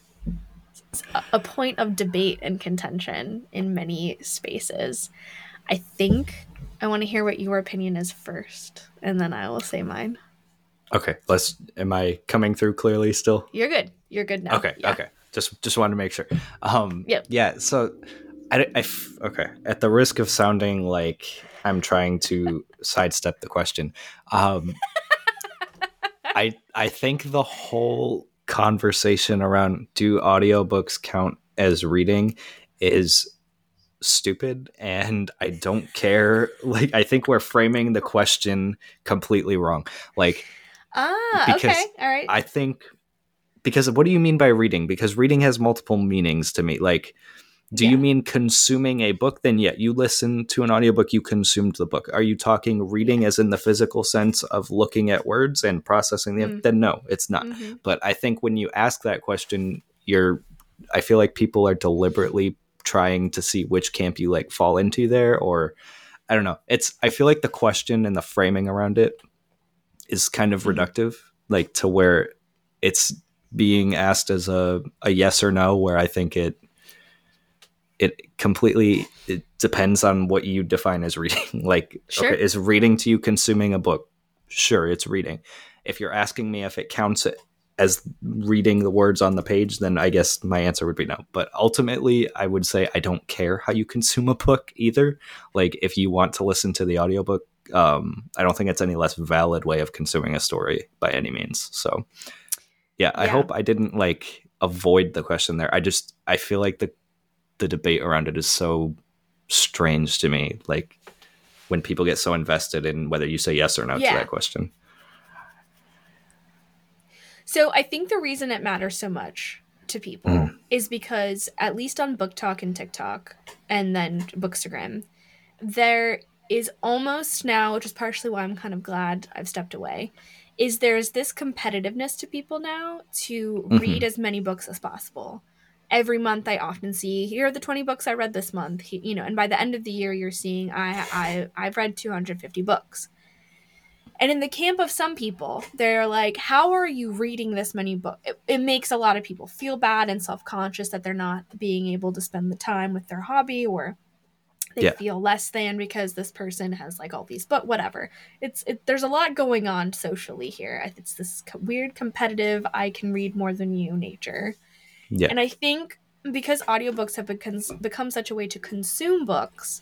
a point of debate and contention in many spaces. I think I want to hear what your opinion is first, and then I will say mine. Okay, let's. Am I coming through clearly still? You're good. You're good now. Okay. Yeah. Okay. Just just wanted to make sure. Um, yep. Yeah. So, I, I okay. At the risk of sounding like I'm trying to sidestep the question, um, I I think the whole conversation around do audiobooks count as reading is stupid, and I don't care. Like, I think we're framing the question completely wrong. Like, ah, okay, all right. I think because what do you mean by reading? Because reading has multiple meanings to me. Like, do yeah. you mean consuming a book? Then yeah, you listen to an audiobook, you consumed the book. Are you talking reading yeah. as in the physical sense of looking at words and processing them? Mm. Then no, it's not. Mm-hmm. But I think when you ask that question, you're, I feel like people are deliberately trying to see which camp you like fall into there, or I don't know. It's, I feel like the question and the framing around it is kind of mm-hmm. reductive, like to where it's being asked as a, a yes or no, where I think it it completely it depends on what you define as reading. Like, sure. Okay, is reading to you consuming a book? Sure, it's reading. If you're asking me if it counts as reading the words on the page, then I guess my answer would be no. But ultimately, I would say I don't care how you consume a book either. Like, if you want to listen to the audiobook, um, I don't think it's any less valid way of consuming a story by any means. So yeah, I yeah. hope I didn't like avoid the question there. I just, I feel like the the debate around it is so strange to me. Like, when people get so invested in whether you say yes or no yeah. to that question. So I think the reason it matters so much to people mm. is because, at least on Book Talk and TikTok and then Bookstagram, there is almost now, which is partially why I'm kind of glad I've stepped away, is there's this competitiveness to people now to mm-hmm. read as many books as possible. Every month I often see, here are the twenty books I read this month, you know, and by the end of the year you're seeing I, I, I've read two hundred fifty books. And in the camp of some people, they're like, how are you reading this many books? It, it makes a lot of people feel bad and self-conscious that they're not being able to spend the time with their hobby, or they yeah. feel less than because this person has like all these, but whatever. It's it, there's a lot going on socially here. It's this weird competitive, I can read more than you nature. Yeah. And I think because audiobooks have become, become such a way to consume books,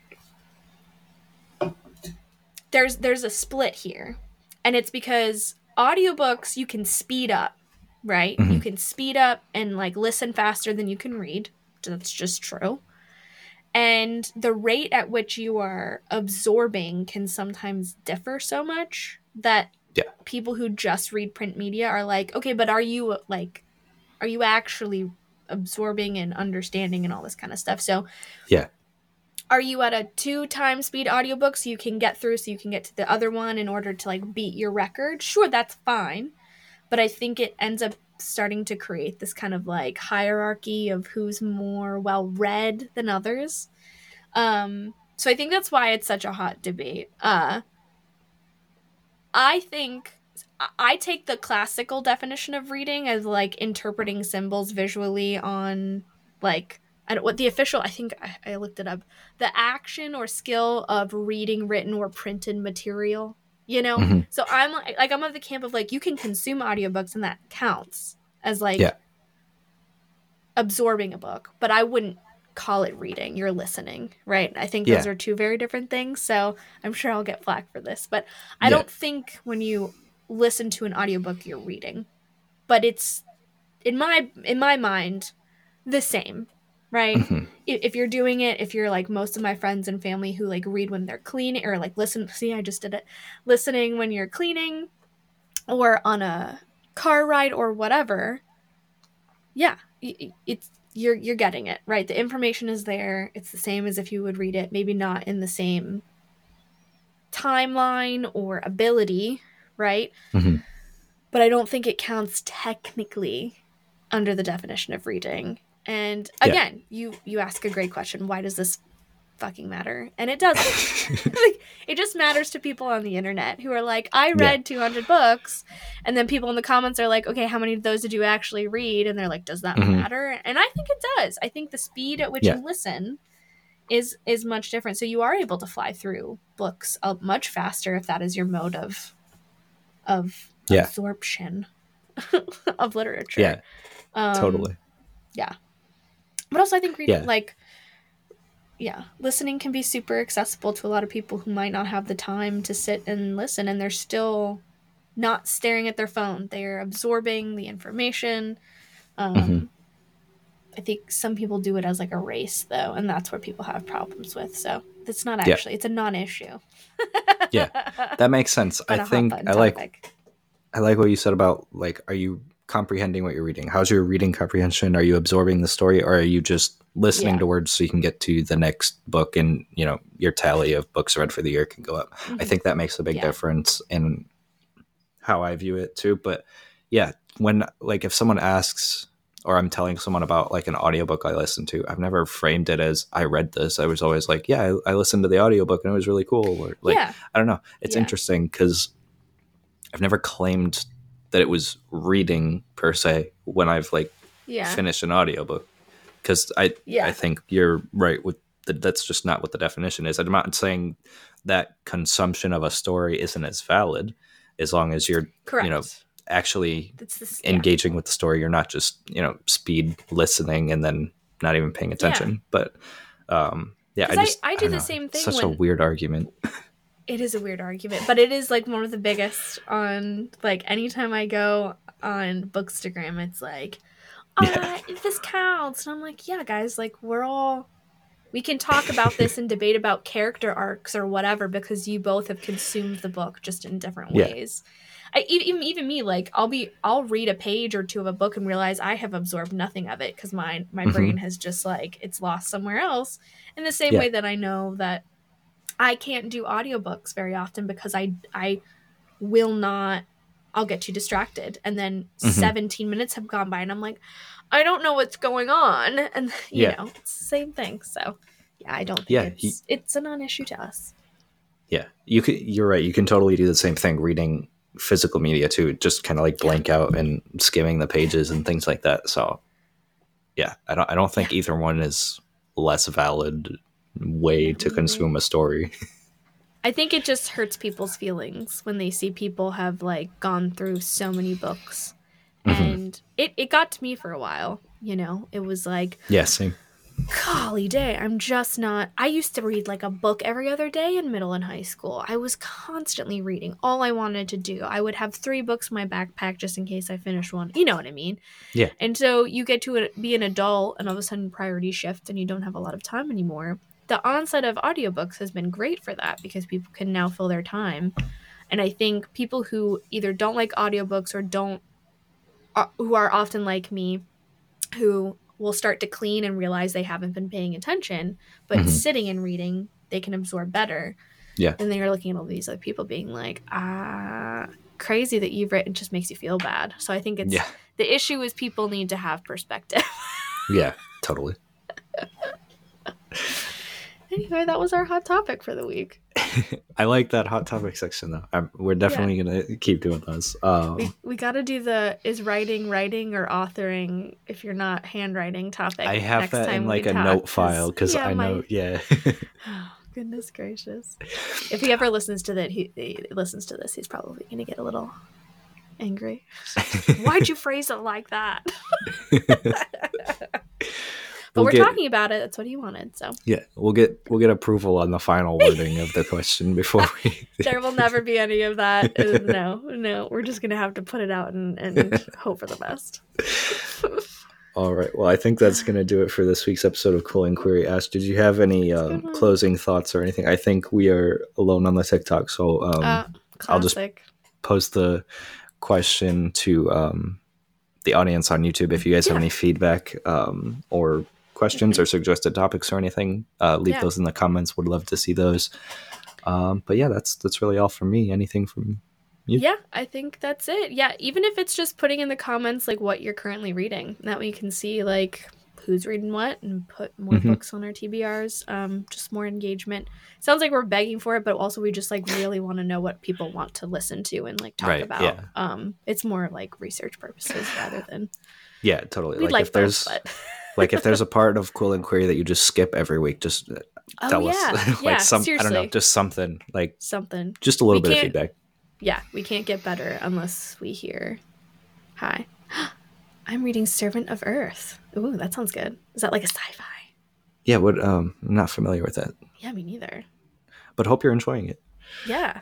there's there's a split here. And it's because audiobooks you can speed up, right? Mm-hmm. You can speed up and like listen faster than you can read. That's just true. And the rate at which you are absorbing can sometimes differ so much that yeah. people who just read print media are like, okay, but are you like Are you actually absorbing and understanding and all this kind of stuff? So yeah. Are you at a two times speed audiobook so you can get through, so you can get to the other one in order to like beat your record? Sure, that's fine. But I think it ends up starting to create this kind of like hierarchy of who's more well read than others. Um, so I think that's why it's such a hot debate. Uh, I think... I take the classical definition of reading as like interpreting symbols visually on like I don't, what the official I think I, I looked it up, the action or skill of reading written or printed material, you know. Mm-hmm. So I'm like, like I'm of the camp of like you can consume audiobooks and that counts as like yeah. absorbing a book, but I wouldn't call it reading. You're listening, right? I think those yeah. are two very different things. So I'm sure I'll get flack for this, but I yeah. don't think when you listen to an audiobook you're reading, but it's in my in my mind the same, right? Mm-hmm. if, if you're doing it, if you're like most of my friends and family who like read when they're cleaning, or like listen see I just did it listening when you're cleaning or on a car ride or whatever, yeah, it's you're you're getting it, right? The information is there. It's the same as if you would read it, maybe not in the same timeline or ability, right? Mm-hmm. But I don't think it counts technically under the definition of reading. And again, yeah. you you ask a great question. Why does this fucking matter? And it doesn't. Like, it just matters to people on the internet who are like, I read yeah. two hundred books. And then people in the comments are like, okay, how many of those did you actually read? And they're like, does that mm-hmm. matter? And I think it does. I think the speed at which yeah. you listen is is much different. So you are able to fly through books uh, much faster if that is your mode of of yeah. absorption of literature. Yeah, um, totally. Yeah. But also I think reading, yeah. like, yeah, listening can be super accessible to a lot of people who might not have the time to sit and listen, and they're still not staring at their phone. They're absorbing the information. Um, mm-hmm. I think some people do it as like a race, though, and that's where people have problems with. So it's not actually, yeah. it's a non-issue. Yeah, that makes sense. I think I like topic. I like what you said about like, are you comprehending what you're reading? How's your reading comprehension? Are you absorbing the story, or are you just listening yeah. to words so you can get to the next book and, you know, your tally of books read for the year can go up? Mm-hmm. I think that makes a big yeah. difference in how I view it too. But yeah, when like if someone asks, or I'm telling someone about like an audiobook I listened to, I've never framed it as I read this. I was always like, yeah, I, I listened to the audiobook and it was really cool. Or like, yeah. I don't know. It's yeah. interesting because I've never claimed that it was reading per se when I've like yeah. finished an audiobook. Because I yeah. I think you're right with the, that's just not what the definition is. I'm not saying that consumption of a story isn't as valid as long as you're Correct. you know actually the, engaging yeah. with the story. You're not just you know speed listening and then not even paying attention. Yeah. But um, yeah, I just I, I do I the know, same thing. Such when, a weird argument. It is a weird argument, but it is like one of the biggest on like anytime I go on Bookstagram, it's like, oh, yeah. this counts. And I'm like, yeah, guys, like we're all, we can talk about this and debate about character arcs or whatever because you both have consumed the book just in different ways. Yeah. I, even even me, like I'll be, I'll read a page or two of a book and realize I have absorbed nothing of it because my my mm-hmm. brain has just like it's lost somewhere else. In the same yeah. way that I know that I can't do audiobooks very often because I I will not, I'll get too distracted. And then mm-hmm. seventeen minutes have gone by and I'm like, I don't know what's going on. And, you yeah. know, it's the same thing. So, yeah, I don't think yeah, it's, he, it's a non-issue to us. Yeah, you could, you're right. You can totally do the same thing reading physical media too, just kind of like blank yeah. out and skimming the pages and things like that. So, yeah, I don't, I don't think yeah. either one is less valid way mm-hmm. to consume a story. I think it just hurts people's feelings when they see people have like gone through so many books. Mm-hmm. And it, it got to me for a while, you know. It was like, yeah, same. Golly day, I'm just not, I used to read like a book every other day in middle and high school. I was constantly reading all I wanted to do. I would have three books in my backpack just in case I finished one. You know what I mean? Yeah. And so you get to be an adult and all of a sudden priorities shift and you don't have a lot of time anymore. The onset of audiobooks has been great for that because people can now fill their time. And I think people who either don't like audiobooks or don't, uh, who are often like me, who will start to clean and realize they haven't been paying attention, but mm-hmm. sitting and reading, they can absorb better. Yeah. And then you're looking at all these other people being like, ah, crazy that you've written, just makes you feel bad. So I think it's, yeah. the issue is people need to have perspective. Yeah, totally. Anyway, that was our hot topic for the week. I like that hot topic section, though. I'm, we're definitely yeah. going to keep doing those. Um, we we got to do the is writing writing or authoring if you're not handwriting topic. I have next that time in like a talk, note file because yeah, I know, my... yeah. Oh, goodness gracious. If he ever listens to that, he, he listens to this, he's probably going to get a little angry. Why'd you phrase it like that? But we'll we're get, talking about it. That's what he wanted. So yeah, we'll get we'll get approval on the final wording of the question before we. There will never be any of that. No, no, we're just gonna have to put it out and, and hope for the best. All right. Well, I think that's gonna do it for this week's episode of Cool Inquiry. Ash, did you have any um, closing thoughts or anything? I think we are alone on the TikTok, so um, uh, I'll just post the question to um, the audience on YouTube if you guys yeah. have any feedback um, or questions or suggested topics or anything, uh, leave yeah. those in the comments. Would love to see those. Um, but yeah, that's that's really all from me. Anything from you? Yeah, I think that's it. Yeah, even if it's just putting in the comments like what you're currently reading, that way you can see like who's reading what and put more mm-hmm. books on our T B Rs. Um, just more engagement. Sounds like we're begging for it, but also we just like really want to know what people want to listen to and like talk right, about. Yeah. Um, it's more like research purposes rather than. Yeah, totally. We'd like, like if there's. Both, Like if there's a part of Cool Inquiry that you just skip every week, just tell oh, yeah. us. like yeah, some, seriously. I don't know, just something like something. Just a little we bit of feedback. Yeah, we can't get better unless we hear, "Hi, I'm reading Servant of Earth." Ooh, that sounds good. Is that like a sci-fi? Yeah, what? Um, I'm not familiar with that. Yeah, me neither. But hope you're enjoying it. Yeah.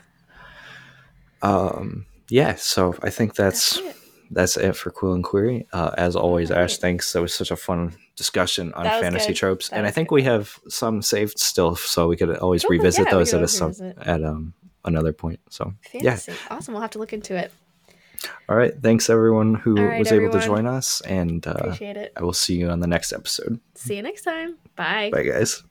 Um. Yeah. So I think that's. that's That's it for Cool Inquiry. Uh, as always, Ash, thanks. That was such a fun discussion on fantasy good. tropes. That and I think good. we have some saved still, so we could always oh, revisit yeah, those at a some, at um another point. So fantasy. Yeah. Awesome. We'll have to look into it. All right. Thanks, everyone who right, was everyone. able to join us. And uh, Appreciate it. I will see you on the next episode. See you next time. Bye. Bye, guys.